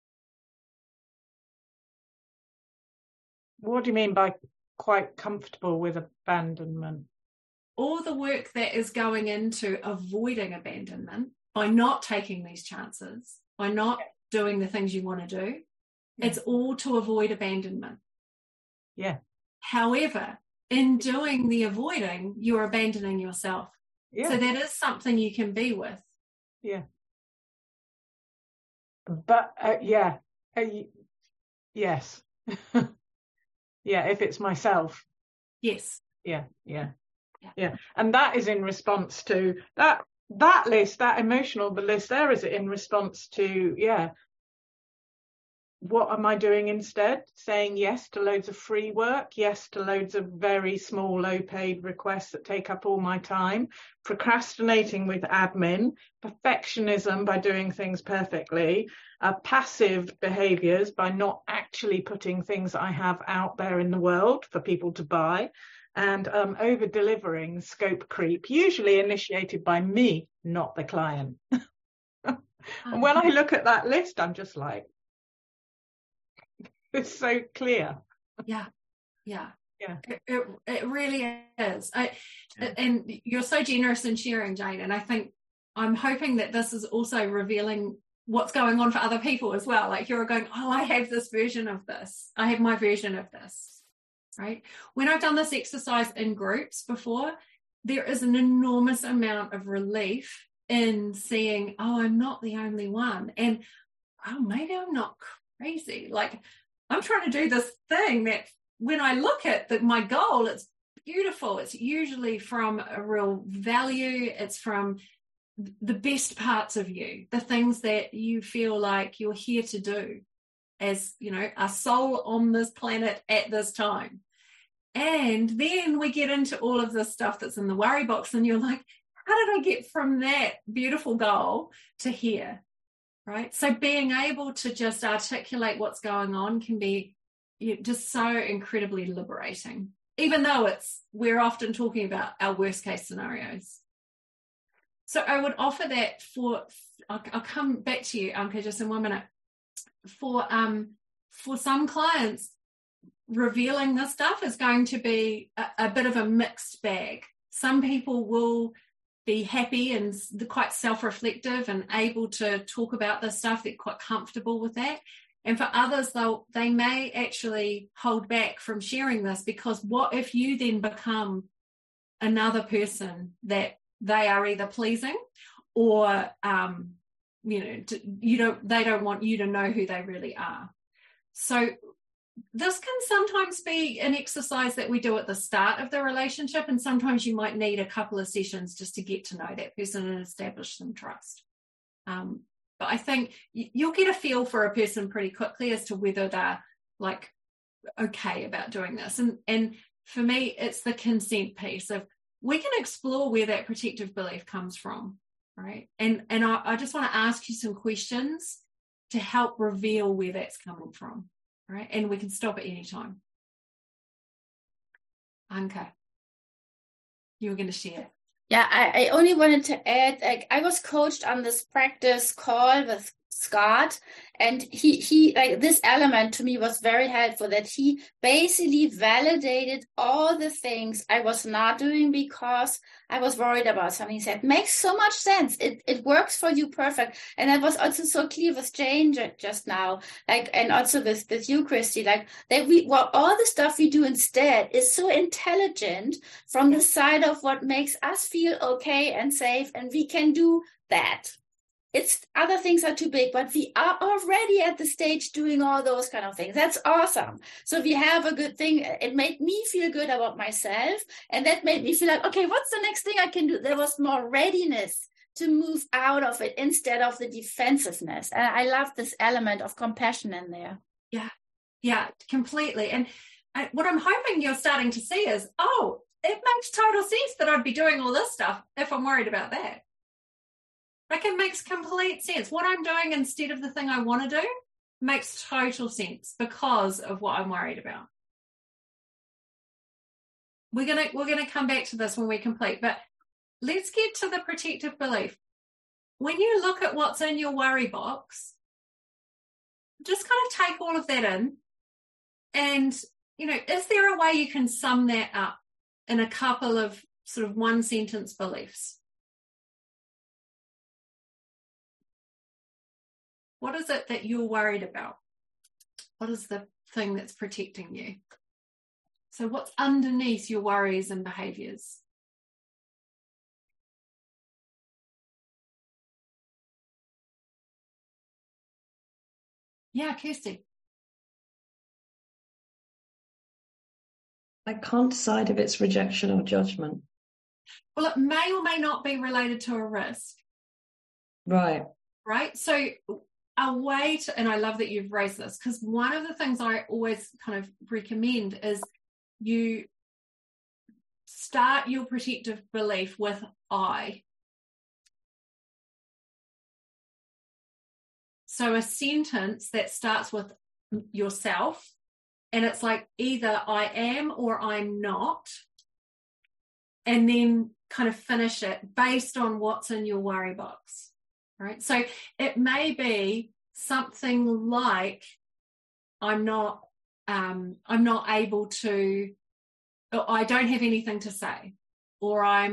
What do you mean by quite comfortable with abandonment? All the work that is going into avoiding abandonment by not taking these chances, by not doing the things you want to do, it's all to avoid abandonment. Yeah. However, in doing the avoiding, you're abandoning yourself. Yeah. So that is something you can be with. Yeah. But, yes. Yeah, if it's myself. Yes. Yeah. And that is in response to that list, that emotional, the list there is in response to, what am I doing instead? Saying yes to loads of free work, yes to loads of very small, low-paid requests that take up all my time, procrastinating with admin, perfectionism by doing things perfectly, passive behaviours by not actually putting things I have out there in the world for people to buy, and over-delivering, scope creep, usually initiated by me, not the client. And when I look at that list, I'm just like, it's so clear. Yeah. It really is. And you're so generous in sharing, Jane. And I think I'm hoping that this is also revealing what's going on for other people as well. Like you're going, oh, I have this version of this. I have my version of this. Right? When I've done this exercise in groups before, there is an enormous amount of relief in seeing, oh, I'm not the only one. And oh, maybe I'm not crazy. Like I'm trying to do this thing that when I look at my goal, it's beautiful. It's usually from a real value. It's from the best parts of you, the things that you feel like you're here to do as, a soul on this planet at this time. And then we get into all of this stuff that's in the worry box and you're like, how did I get from that beautiful goal to here? Right. So being able to just articulate what's going on can be just so incredibly liberating, even though we're often talking about our worst case scenarios. So I would offer that I'll come back to you, Anke, just in 1 minute. For some clients, revealing this stuff is going to be a bit of a mixed bag. Some people will be happy and quite self-reflective and able to talk about this stuff. They're quite comfortable with that. And for others, they may actually hold back from sharing this, because what if you then become another person that they are either pleasing or, they don't want you to know who they really are. So this can sometimes be an exercise that we do at the start of the relationship, and sometimes you might need a couple of sessions just to get to know that person and establish some trust. But I think you'll get a feel for a person pretty quickly as to whether they're like okay about doing this. And for me, it's the consent piece of we can explore where that protective belief comes from, right? And I just want to ask you some questions to help reveal where that's coming from. Right, and we can stop at any time. Anke, you were going to share. Yeah, I only wanted to add, I was coached on this practice call with Scott, and he like this element to me was very helpful, that he basically validated all the things I was not doing because I was worried about something. He said, makes so much sense. It works for you perfect. And that was also so clear with Jane just now, like, and also with you, Christy, like that all the stuff we do instead is so intelligent from the side of what makes us feel okay and safe, and we can do that. It's other things are too big, but we are already at the stage doing all those kind of things. That's awesome. So we have a good thing. It made me feel good about myself. And that made me feel like, okay, what's the next thing I can do? There was more readiness to move out of it instead of the defensiveness. And I love this element of compassion in there. Yeah, completely. And what I'm hoping you're starting to see is, oh, it makes total sense that I'd be doing all this stuff if I'm worried about that. Like, it makes complete sense. What I'm doing instead of the thing I want to do makes total sense because of what I'm worried about. We're gonna come back to this when we complete, but let's get to the protective belief. When you look at what's in your worry box, just kind of take all of that in, and is there a way you can sum that up in a couple of sort of one sentence beliefs? What is it that you're worried about? What is the thing that's protecting you? So what's underneath your worries and behaviors? Yeah, Kirsty. I can't decide if it's rejection or judgment. Well, it may or may not be related to a risk. Right. So a way to, and I love that you've raised this, because one of the things I always kind of recommend is you start your protective belief with I. So a sentence that starts with yourself, and it's like either I am or I'm not, and then kind of finish it based on what's in your worry box, right? So it may be something like I'm not able to, or I don't have anything to say, or I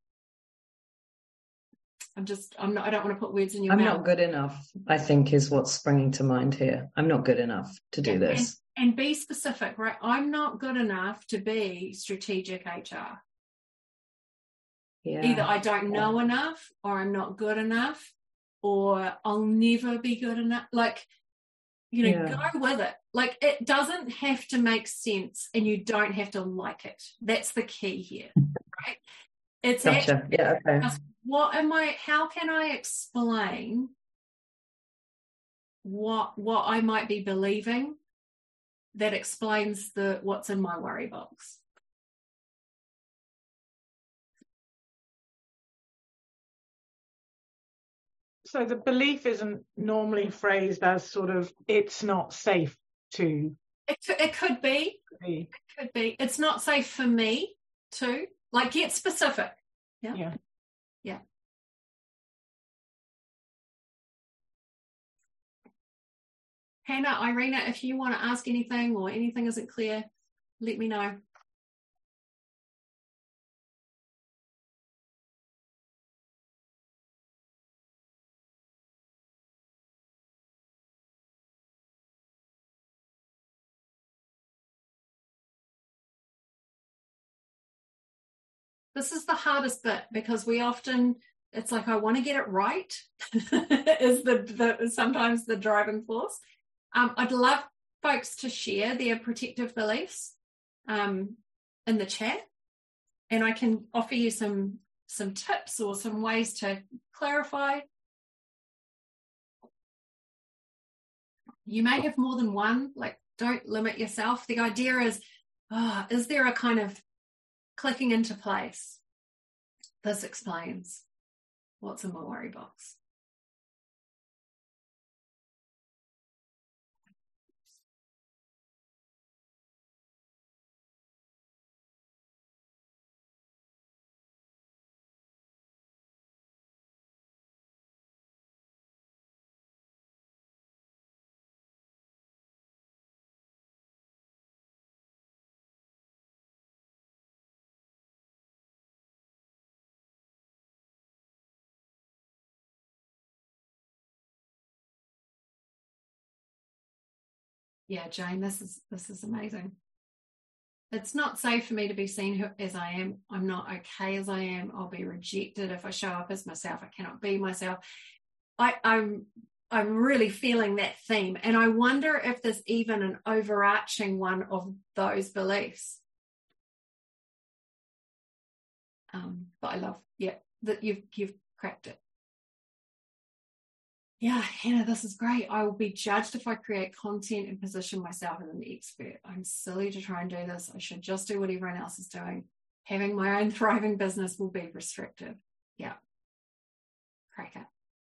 don't want to put words in your mouth. I'm not good enough, I think, is what's springing to mind here. I'm not good enough to do this. And be specific, right? I'm not good enough to be strategic HR. Yeah. Either I don't know enough, or I'm not good enough, or I'll never be good enough. Like, go with it. Like, it doesn't have to make sense, and you don't have to like it. That's the key here, right? It's gotcha. Yeah, okay. How can I explain what I might be believing that explains what's in my worry box? So the belief isn't normally phrased as sort of, it's not safe to. It could be. It could be. It's not safe for me to. Like, get specific. Yeah. Hannah, Irina, if you want to ask anything or anything isn't clear, let me know. This is the hardest bit, because it's like, I want to get it right is sometimes the driving force. I'd love folks to share their protective beliefs in the chat, and I can offer you some tips or some ways to clarify. You may have more than one, like, don't limit yourself. The idea is there a kind of clicking into place? This explains what's in my worry box. Yeah, Jane, this is amazing. It's not safe for me to be seen as I am. I'm not okay as I am. I'll be rejected if I show up as myself. I cannot be myself. I'm really feeling that theme. And I wonder if there's even an overarching one of those beliefs. But I love, that you've cracked it. Yeah, Hannah, this is great. I will be judged if I create content and position myself as an expert. I'm silly to try and do this. I should just do what everyone else is doing. Having my own thriving business will be restrictive. Yeah. Crack it.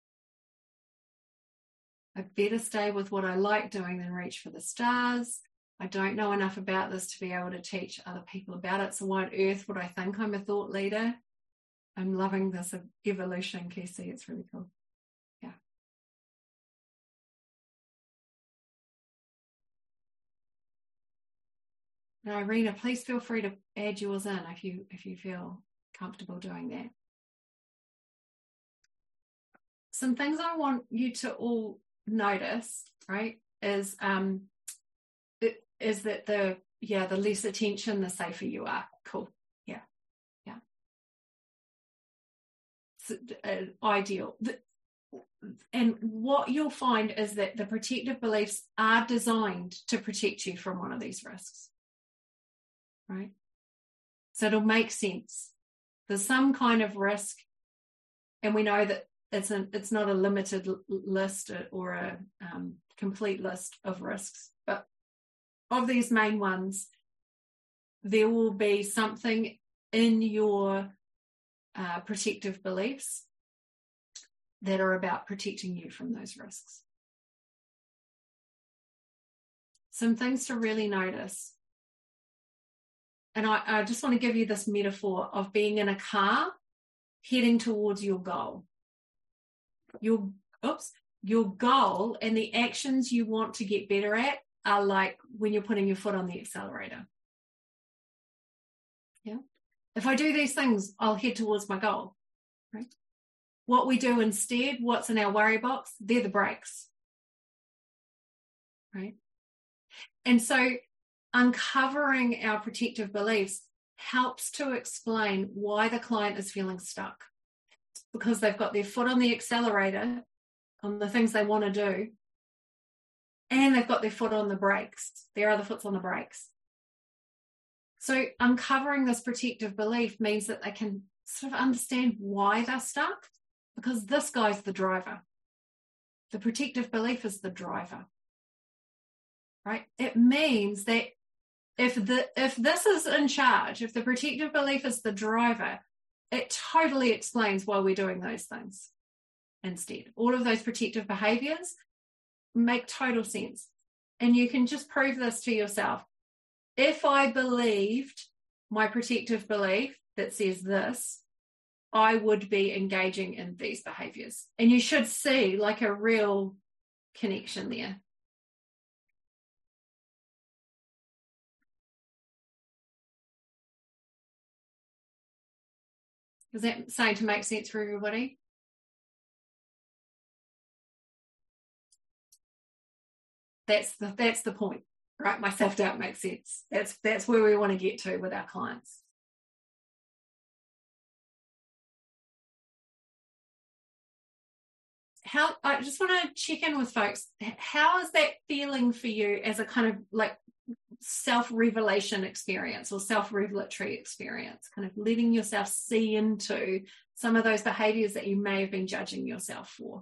I better stay with what I like doing than reach for the stars. I don't know enough about this to be able to teach other people about it. So why on earth would I think I'm a thought leader? I'm loving this evolution, Casey. It's really cool. Yeah. Now, Irina, please feel free to add yours in if you feel comfortable doing that. Some things I want you to all notice, right, is that the less attention, the safer you are. Cool. Yeah. It's ideal. And what you'll find is that the protective beliefs are designed to protect you from one of these risks. Right? So it'll make sense. There's some kind of risk, and we know that it's not a limited list or a complete list of risks, but of these main ones, there will be something in your protective beliefs that are about protecting you from those risks. Some things to really notice. And I just want to give you this metaphor of being in a car heading towards your goal. Your goal and the actions you want to get better at are like when you're putting your foot on the accelerator. Yeah. If I do these things, I'll head towards my goal. Right? What we do instead, what's in our worry box, they're the brakes. Right? And so uncovering our protective beliefs helps to explain why the client is feeling stuck. It's because they've got their foot on the accelerator on the things they want to do, and they've got their foot on the brakes. Their other foot's on the brakes. So uncovering this protective belief means that they can sort of understand why they're stuck, because this guy's the driver. The protective belief is the driver. Right? It means that if this is in charge, if the protective belief is the driver, it totally explains why we're doing those things instead. All of those protective behaviors make total sense. And you can just prove this to yourself. If I believed my protective belief that says this, I would be engaging in these behaviors. And you should see like a real connection there. Is that starting to make sense for everybody? That's the point, right? My self-doubt makes sense. That's where we want to get to with our clients. I just want to check in with folks. How is that feeling for you as a kind of like self-revelation experience or self-revelatory experience, kind of letting yourself see into some of those behaviors that you may have been judging yourself for?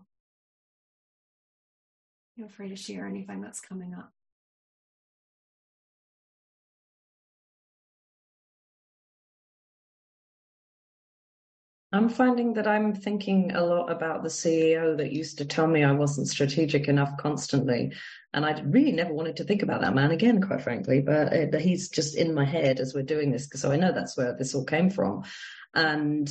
Feel free to share anything that's coming up. I'm finding that I'm thinking a lot about the CEO that used to tell me I wasn't strategic enough constantly. And I really never wanted to think about that man again, quite frankly, but he's just in my head as we're doing this. So I know that's where this all came from. And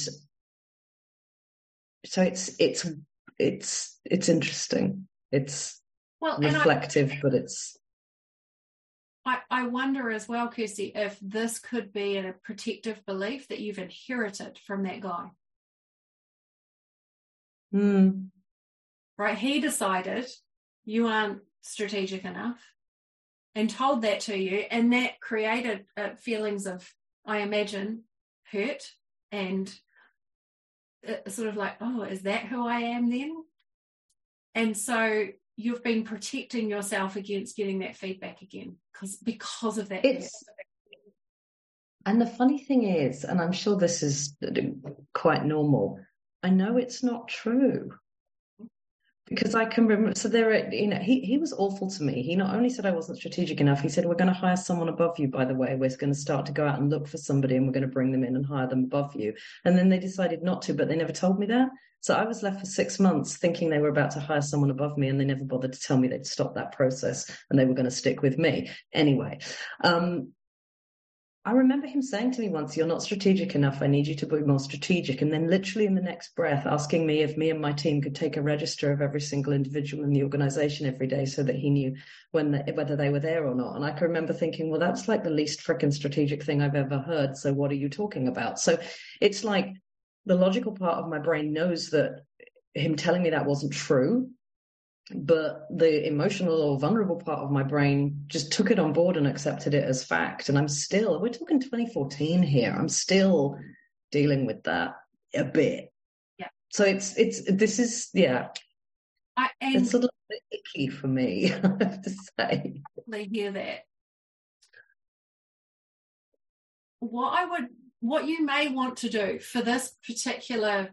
so it's interesting. It's reflective, but it's... I wonder as well, Kirsty, if this could be a protective belief that you've inherited from that guy. Right? He decided you aren't strategic enough. and told that to you, and that created feelings of, I imagine, hurt and sort of like, oh, is that who I am then? And so you've been protecting yourself against getting that feedback again because of that. And the funny thing is, and I'm sure this is quite normal, I know it's not true. Because I can remember, so he was awful to me. He not only said I wasn't strategic enough, he said, we're going to hire someone above you, by the way. We're going to start to go out and look for somebody, and we're going to bring them in and hire them above you. And then they decided not to, but they never told me that. So I was left for 6 months thinking they were about to hire someone above me, and they never bothered to tell me they'd stop that process and they were going to stick with me. Anyway, I remember him saying to me once, you're not strategic enough. I need you to be more strategic. And then literally in the next breath, asking me if me and my team could take a register of every single individual in the organization every day so that he knew whether they were there or not. And I can remember thinking, well, that's like the least frickin' strategic thing I've ever heard. So what are you talking about? So it's like the logical part of my brain knows that him telling me that wasn't true. But the emotional or vulnerable part of my brain just took it on board and accepted it as fact. And we're talking 2014 here. I'm still dealing with that a bit. Yeah. So it's a little bit icky for me, I have to say. I hear that. What you may want to do for this particular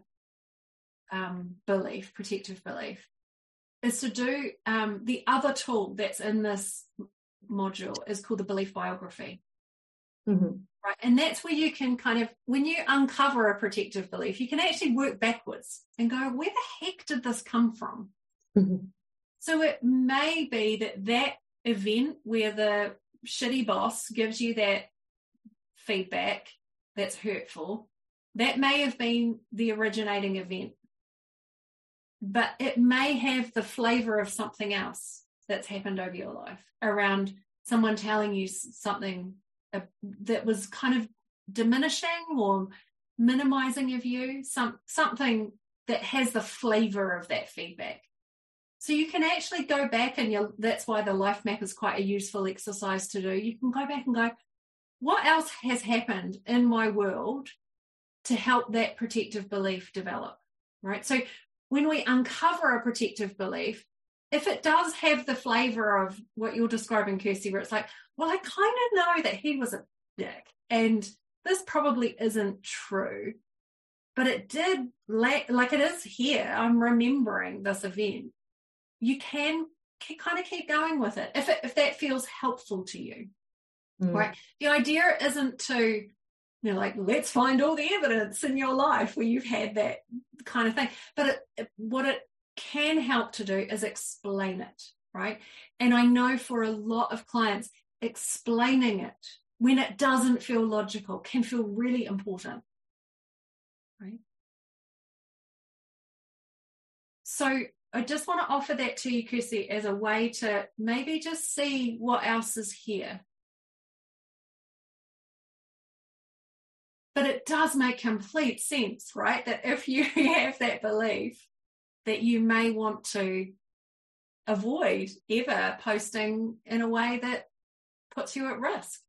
protective belief, is to do the other tool that's in this module is called the belief biography. Mm-hmm. Right. And that's where you can kind of, when you uncover a protective belief, you can actually work backwards and go, where the heck did this come from? Mm-hmm. So it may be that event where the shitty boss gives you that feedback that's hurtful, that may have been the originating event. But it may have the flavor of something else that's happened over your life, around someone telling you something that was kind of diminishing or minimizing of you, something that has the flavor of that feedback. So you can actually go back, and that's why the life map is quite a useful exercise to do. You can go back and go, what else has happened in my world to help that protective belief develop, right? So when we uncover a protective belief, if it does have the flavor of what you're describing, Kirsty, where it's like, well, I kind of know that he was a dick, and this probably isn't true, but it did, like it is here, I'm remembering this event. You can kind of keep going with it if that feels helpful to you, right? The idea isn't to, like, let's find all the evidence in your life where you've had that kind of thing. But what it can help to do is explain it, right? And I know for a lot of clients, explaining it when it doesn't feel logical can feel really important, right? So I just want to offer that to you, Kirsty, as a way to maybe just see what else is here. But it does make complete sense, right? That if you have that belief, that you may want to avoid ever posting in a way that puts you at risk.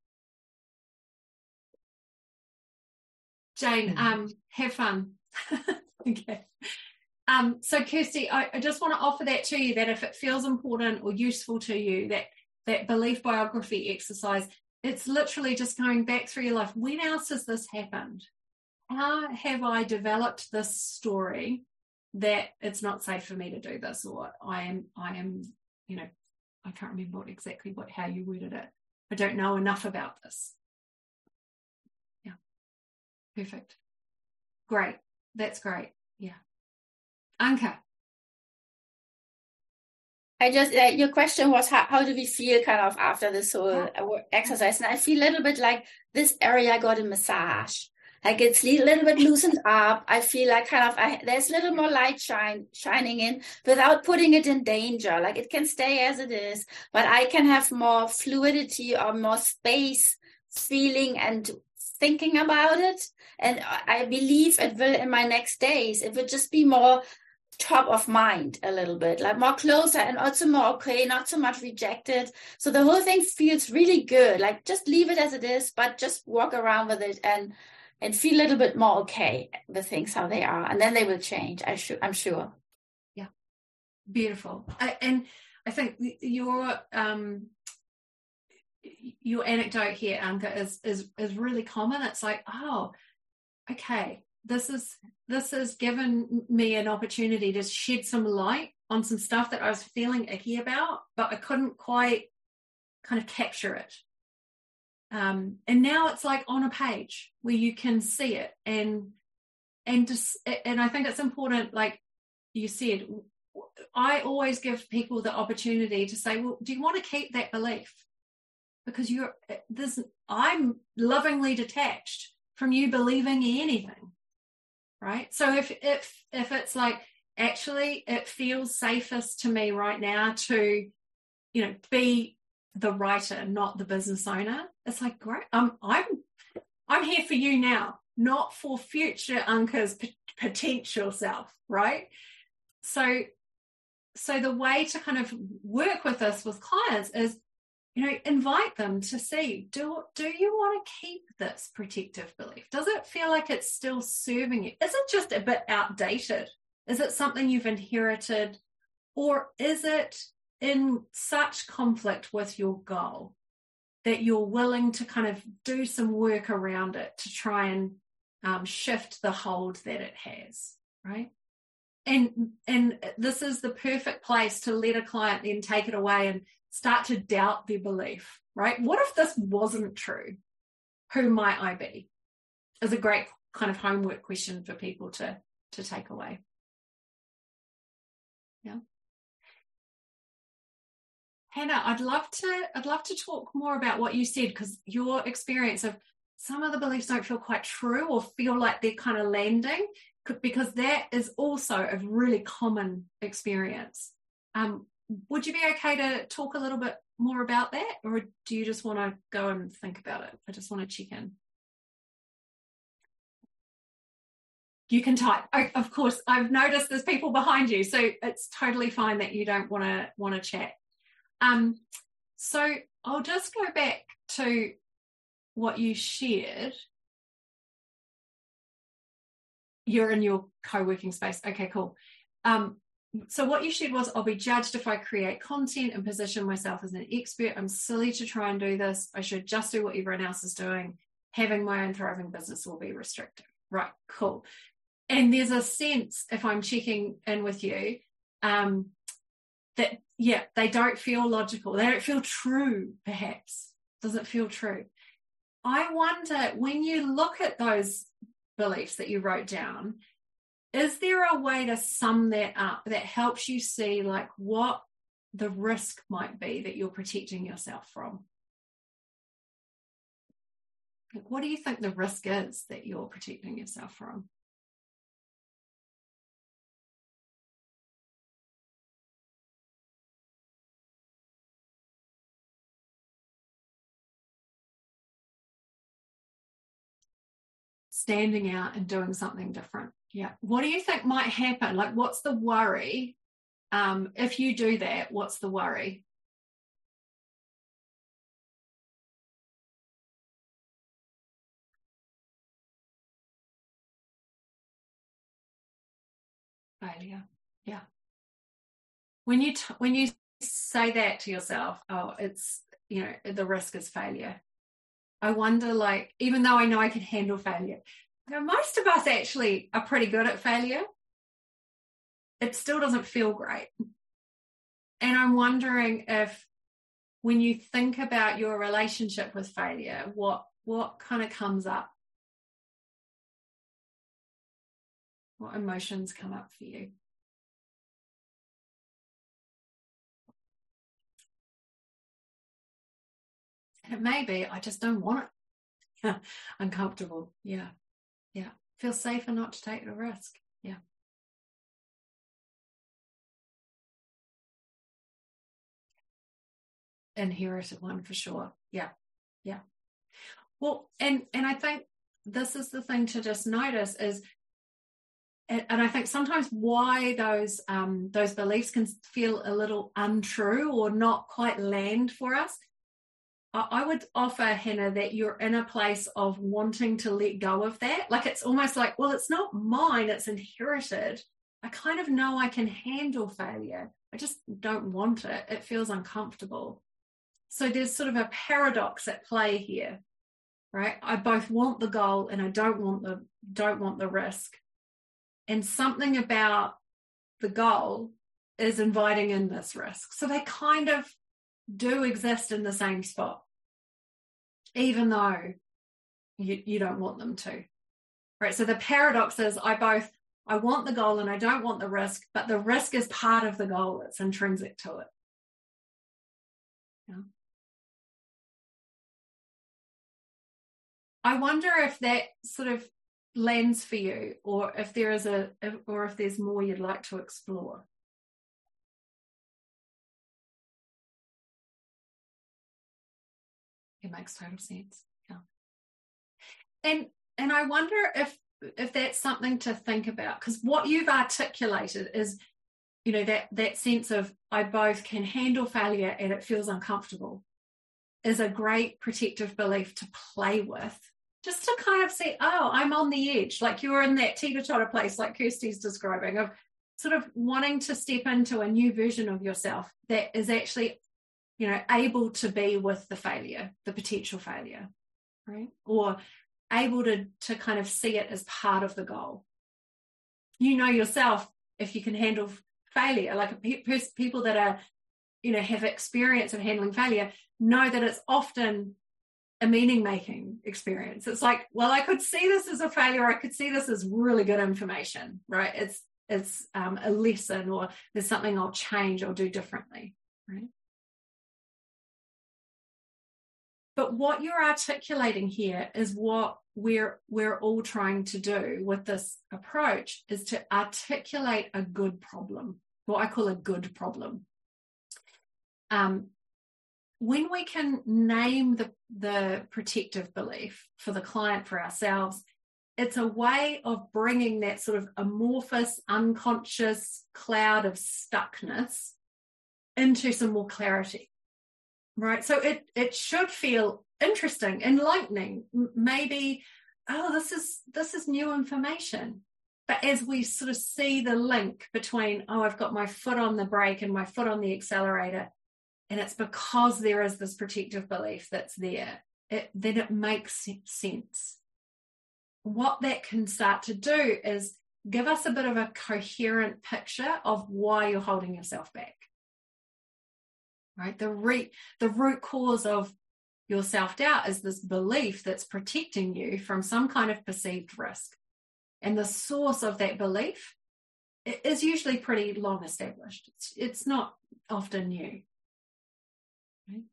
Jane, have fun. Okay. So Kirsty, I just want to offer that to you, that if it feels important or useful to you, that belief biography exercise, it's literally just going back through your life. When else has this happened? How have I developed this story that it's not safe for me to do this, or I am, I can't remember exactly how you worded it. I don't know enough about this. Yeah. Perfect. Great. That's great. Yeah. Anka. Your question was how do we feel kind of after this whole exercise? And I feel a little bit like this area got a massage. Like it's a little bit loosened up. I feel like there's a little more light shining in without putting it in danger. Like it can stay as it is, but I can have more fluidity or more space feeling and thinking about it. And I believe it will in my next days. It will just be more top of mind a little bit, like more closer and also more okay, not so much rejected. So the whole thing feels really good. Like just leave it as it is, but just walk around with it and feel a little bit more okay with things how they are, and then they will change. I'm sure. Yeah, beautiful. And I think your anecdote here, Anke, is really common. It's like, oh, okay, this has given me an opportunity to shed some light on some stuff that I was feeling icky about, but I couldn't quite kind of capture it. And now it's like on a page where you can see it, and I think it's important, like you said, I always give people the opportunity to say, well, do you want to keep that belief? Because I'm lovingly detached from you believing anything, right? So if it's like, actually it feels safest to me right now to, be the writer, not the business owner, it's like, great, I'm here for you now, not for future Anke's potential self, right? So the way to kind of work with this with clients is, invite them to see, do you want to keep this protective belief? Does it feel like it's still serving you? Is it just a bit outdated? Is it something you've inherited? Or is it in such conflict with your goal that you're willing to kind of do some work around it to try and shift the hold that it has, right? And this is the perfect place to let a client then take it away and start to doubt their belief, right? What if this wasn't true? Who might I be? Is a great kind of homework question for people to take away. Yeah. Hannah, I'd love to talk more about what you said, because your experience of some of the beliefs don't feel quite true or feel like they're kind of landing, because that is also a really common experience. Would you be okay to talk a little bit more about that, or do you just want to go and think about it? I just want to check in. You can type. Of course, I've noticed there's people behind you, so it's totally fine that you don't want to chat. So I'll just go back to what you shared. You're in your co-working space. Okay, cool. So what you shared was, I'll be judged if I create content and position myself as an expert. I'm silly to try and do this. I should just do what everyone else is doing. Having my own thriving business will be restrictive. Right, cool. And there's a sense, if I'm checking in with you, that, yeah, they don't feel logical. They don't feel true, perhaps. Does it feel true? I wonder, when you look at those beliefs that you wrote down, is there a way to sum that up that helps you see like what the risk might be that you're protecting yourself from? Like, what do you think the risk is that you're protecting yourself from? Standing out and doing something different. Yeah. What do you think might happen? Like, what's the worry? If you do that, what's the worry? Failure. Yeah. When you say that to yourself, oh, it's, the risk is failure. I wonder, like, even though I know I can handle failure, most of us actually are pretty good at failure. It still doesn't feel great. And I'm wondering if, when you think about your relationship with failure, what kind of comes up? What emotions come up for you? And it may be, I just don't want it. Uncomfortable. Yeah. Feel safer not to take the risk. Yeah. Inherited one for sure. Yeah. Well, and I think this is the thing to just notice is, and I think sometimes why those beliefs can feel a little untrue or not quite land for us. I would offer, Hannah, that you're in a place of wanting to let go of that. Like, it's almost like, well, it's not mine, it's inherited. I kind of know I can handle failure. I just don't want it. It feels uncomfortable. So there's sort of a paradox at play here, right? I both want the goal and I don't want the risk. And something about the goal is inviting in this risk. So they kind of do exist in the same spot, even though you don't want them to, right? So the paradox is I want the goal and I don't want the risk, but the risk is part of the goal. It's intrinsic to it. Yeah. I wonder if that sort of lands for you, or if there's more you'd like to explore. It makes total sense. Yeah. And I wonder if that's something to think about, because what you've articulated is, you know, that sense of I both can handle failure and it feels uncomfortable is a great protective belief to play with, just to kind of say, oh, I'm on the edge, like you're in that teeter-totter place like Kirsty's describing, of sort of wanting to step into a new version of yourself that is actually, you know, able to be with the failure, the potential failure, right? Or able to kind of see it as part of the goal. You know yourself, if you can handle failure, like people that are, you know, have experience of handling failure, know that it's often a meaning-making experience. It's like, well, I could see this as a failure. I could see this as really good information, right? It's a lesson, or there's something I'll change or do differently, right? But what you're articulating here is what we're all trying to do with this approach, is to articulate a good problem, what I call a good problem. When we can name the protective belief for the client, for ourselves, it's a way of bringing that sort of amorphous, unconscious cloud of stuckness into some more clarity. Right, so it should feel interesting, enlightening. Maybe, oh, this is new information. But as we sort of see the link between, oh, I've got my foot on the brake and my foot on the accelerator, and it's because there is this protective belief that's there, then it makes sense. What that can start to do is give us a bit of a coherent picture of why you're holding yourself back. Right, the root cause of your self-doubt is this belief that's protecting you from some kind of perceived risk. And the source of that belief is usually pretty long established. It's not often new. Right?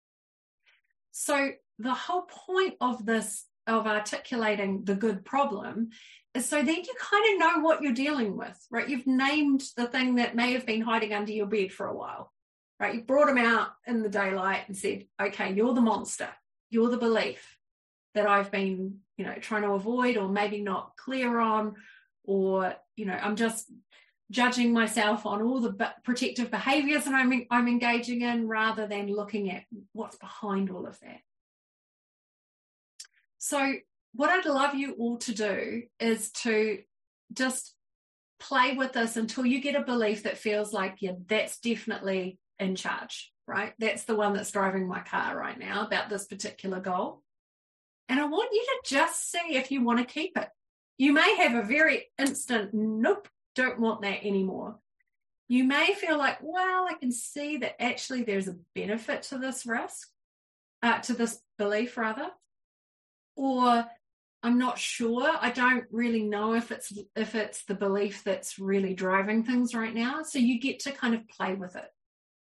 So the whole point of this, of articulating the good problem, is so then you kind of know what you're dealing with, right? You've named the thing that may have been hiding under your bed for a while. Right, you brought them out in the daylight and said, okay, you're the monster. You're the belief that I've been, you know, trying to avoid, or maybe not clear on, or, you know, I'm just judging myself on all the protective behaviors that I'm engaging in, rather than looking at what's behind all of that. So what I'd love you all to do is to just play with this until you get a belief that feels like, yeah, that's definitely in charge, right? That's the one that's driving my car right now about this particular goal. And I want you to just see if you want to keep it. You may have a very instant, nope, don't want that anymore. You may feel like, well, I can see that actually there's a benefit to this risk, to this belief rather, or I'm not sure. I don't really know if it's the belief that's really driving things right now. So you get to kind of play with it.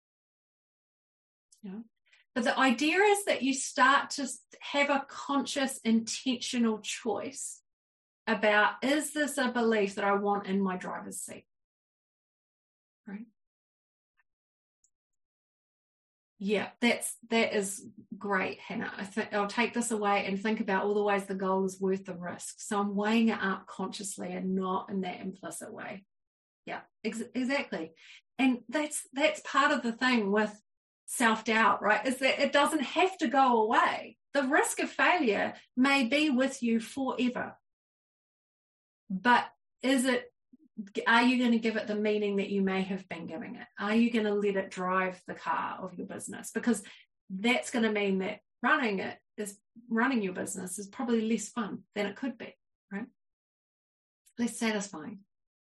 You know? But the idea is that you start to have a conscious, intentional choice about, is this a belief that I want in my driver's seat? Right? Yeah, that is great, Hannah. I think I'll take this away and think about all the ways the goal is worth the risk. So I'm weighing it up consciously and not in that implicit way. Yeah, exactly. And that's part of the thing with self-doubt, right? Is that it doesn't have to go away. The risk of failure may be with you forever. But are you going to give it the meaning that you may have been giving it? Are you going to let it drive the car of your business? Because that's going to mean that running your business is probably less fun than it could be, right? Less satisfying.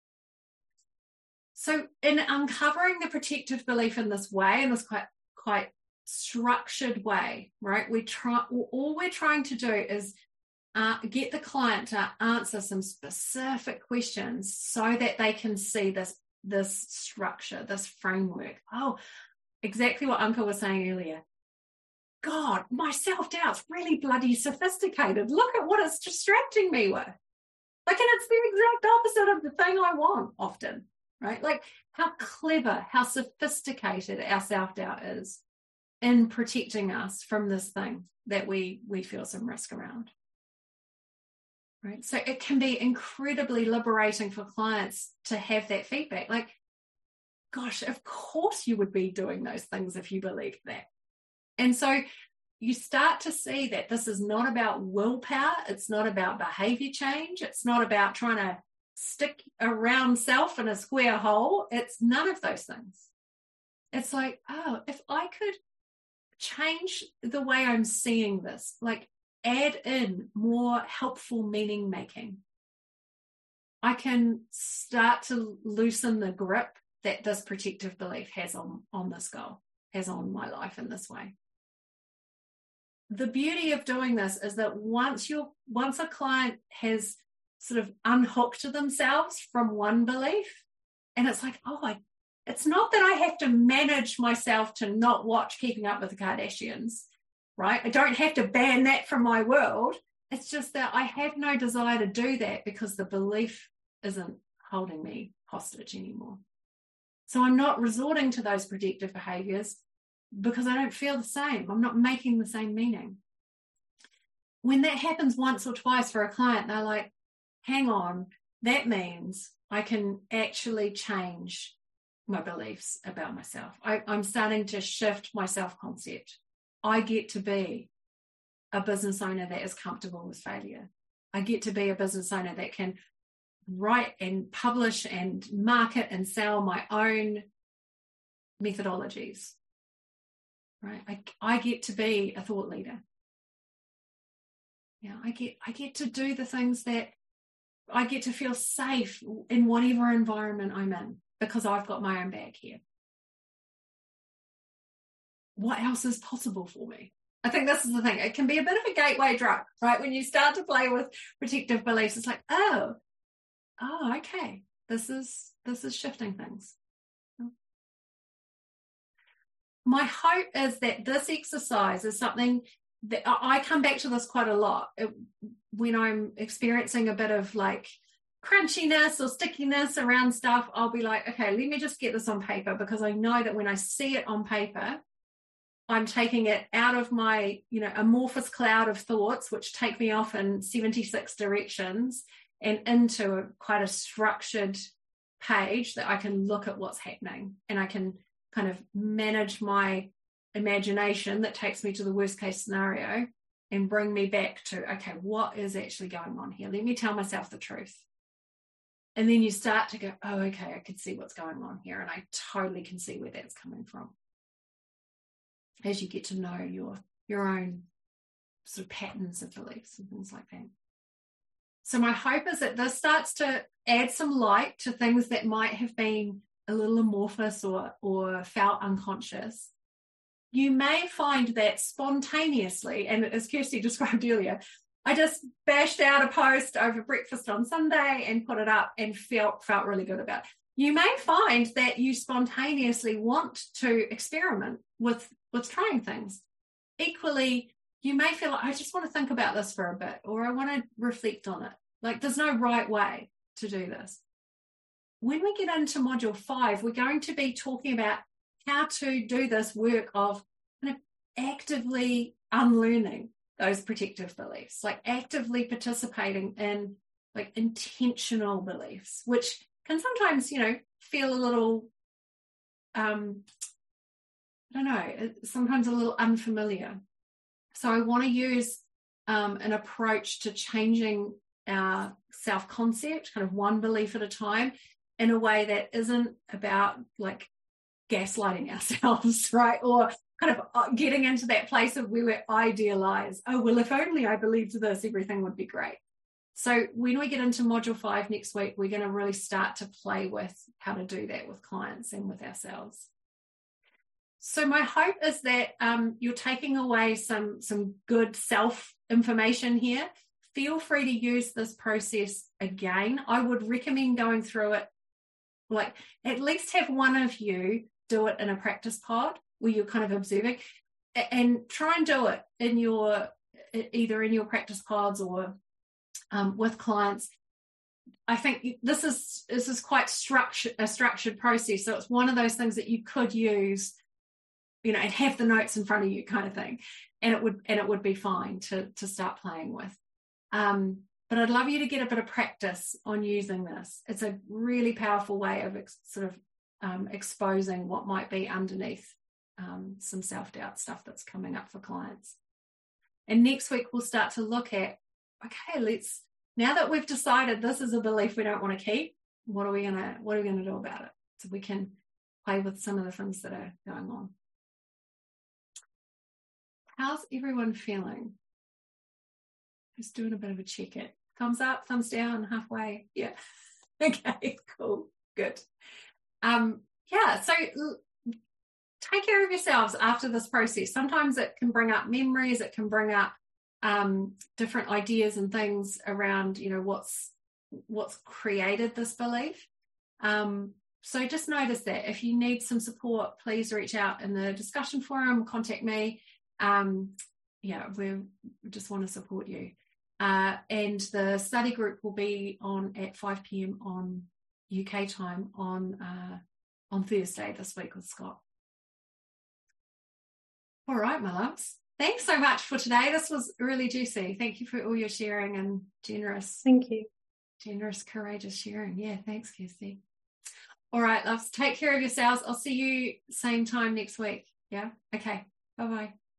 So in uncovering the protective belief in this way, in this quite structured way, right? All we're trying to do is get the client to answer some specific questions so that they can see this structure, this framework. Oh, exactly what Anka was saying earlier. God, my self-doubt's really bloody sophisticated. Look at what it's distracting me with. Like, and it's the exact opposite of the thing I want often, right? Like, how clever, how sophisticated our self-doubt is in protecting us from this thing that we feel some risk around. Right. So it can be incredibly liberating for clients to have that feedback. Like, gosh, of course you would be doing those things if you believed that. And so you start to see that this is not about willpower. It's not about behavior change. It's not about trying to stick a round self in a square hole. It's none of those things. It's like, oh, if I could change the way I'm seeing this, like, add in more helpful meaning making, I can start to loosen the grip that this protective belief has on this goal, has on my life in this way. The beauty of doing this is that once a client has sort of unhooked themselves from one belief, and it's like, oh, it's not that I have to manage myself to not watch Keeping Up with the Kardashians, right? I don't have to ban that from my world. It's just that I have no desire to do that because the belief isn't holding me hostage anymore. So I'm not resorting to those predictive behaviors because I don't feel the same. I'm not making the same meaning. When that happens once or twice for a client, they're like, hang on, that means I can actually change my beliefs about myself. I'm starting to shift my self-concept. I get to be a business owner that is comfortable with failure. I get to be a business owner that can write and publish and market and sell my own methodologies, right? I get to be a thought leader. Yeah, I get to do the things that I get to feel safe in whatever environment I'm in because I've got my own bag here. What else is possible for me? I think this is the thing. It can be a bit of a gateway drug, right? When you start to play with protective beliefs, it's like, oh, okay. This is shifting things. My hope is that this exercise is something that I come back to this quite a lot when I'm experiencing a bit of like crunchiness or stickiness around stuff. I'll be like, okay, let me just get this on paper, because I know that when I see it on paper, I'm taking it out of my, amorphous cloud of thoughts, which take me off in 76 directions, and into quite a structured page that I can look at what's happening, and I can kind of manage my imagination that takes me to the worst case scenario and bring me back to, okay, what is actually going on here? Let me tell myself the truth. And then you start to go, oh, okay, I can see what's going on here, and I totally can see where that's coming from, as you get to know your own sort of patterns of beliefs and things like that. So my hope is that this starts to add some light to things that might have been a little amorphous or felt unconscious. You may find that spontaneously, and as Kirsty described earlier, I just bashed out a post over breakfast on Sunday and put it up and felt really good about it. You may find that you spontaneously want to experiment with trying things. Equally, you may feel like, I just want to think about this for a bit, or I want to reflect on it. Like, there's no right way to do this. When we get into module 5, we're going to be talking about how to do this work of kind of actively unlearning those protective beliefs, like actively participating in like intentional beliefs, which can sometimes, feel a little, I don't know, sometimes a little unfamiliar. So I want to use an approach to changing our self-concept, kind of one belief at a time, in a way that isn't about like gaslighting ourselves, right? Or kind of getting into that place of where we idealize, oh, well, if only I believed this, everything would be great. So when we get into module 5 next week, we're going to really start to play with how to do that with clients and with ourselves. So my hope is that you're taking away some good self-information here. Feel free to use this process again. I would recommend going through it, like at least have one of you do it in a practice pod where you're kind of observing, and try and do it in either in your practice pods or with clients. I think this is quite a structured process. So it's one of those things that you could use, and have the notes in front of you kind of thing. And it would be fine to start playing with. But I'd love you to get a bit of practice on using this. It's a really powerful way of exposing what might be underneath some self-doubt stuff that's coming up for clients. And next week we'll start to look at, okay, now that we've decided this is a belief we don't want to keep, what are we gonna do about it? So we can play with some of the things that are going on. How's everyone feeling? Just doing a bit of a check-in. Thumbs up, thumbs down, halfway. Yeah. Okay, cool. Good. So take care of yourselves after this process. Sometimes it can bring up memories, it can bring up different ideas and things around, what's created this belief. So just notice that if you need some support, please reach out in the discussion forum, contact me. We just want to support you. And the study group will be on at 5 p.m. on UK time on Thursday this week with Scott. All right, my loves. Thanks so much for today. This was really juicy. Thank you for all your sharing and generous, courageous sharing. Yeah, thanks, Kirsty. All right, loves. Take care of yourselves. I'll see you same time next week. Yeah? Okay. Bye-bye.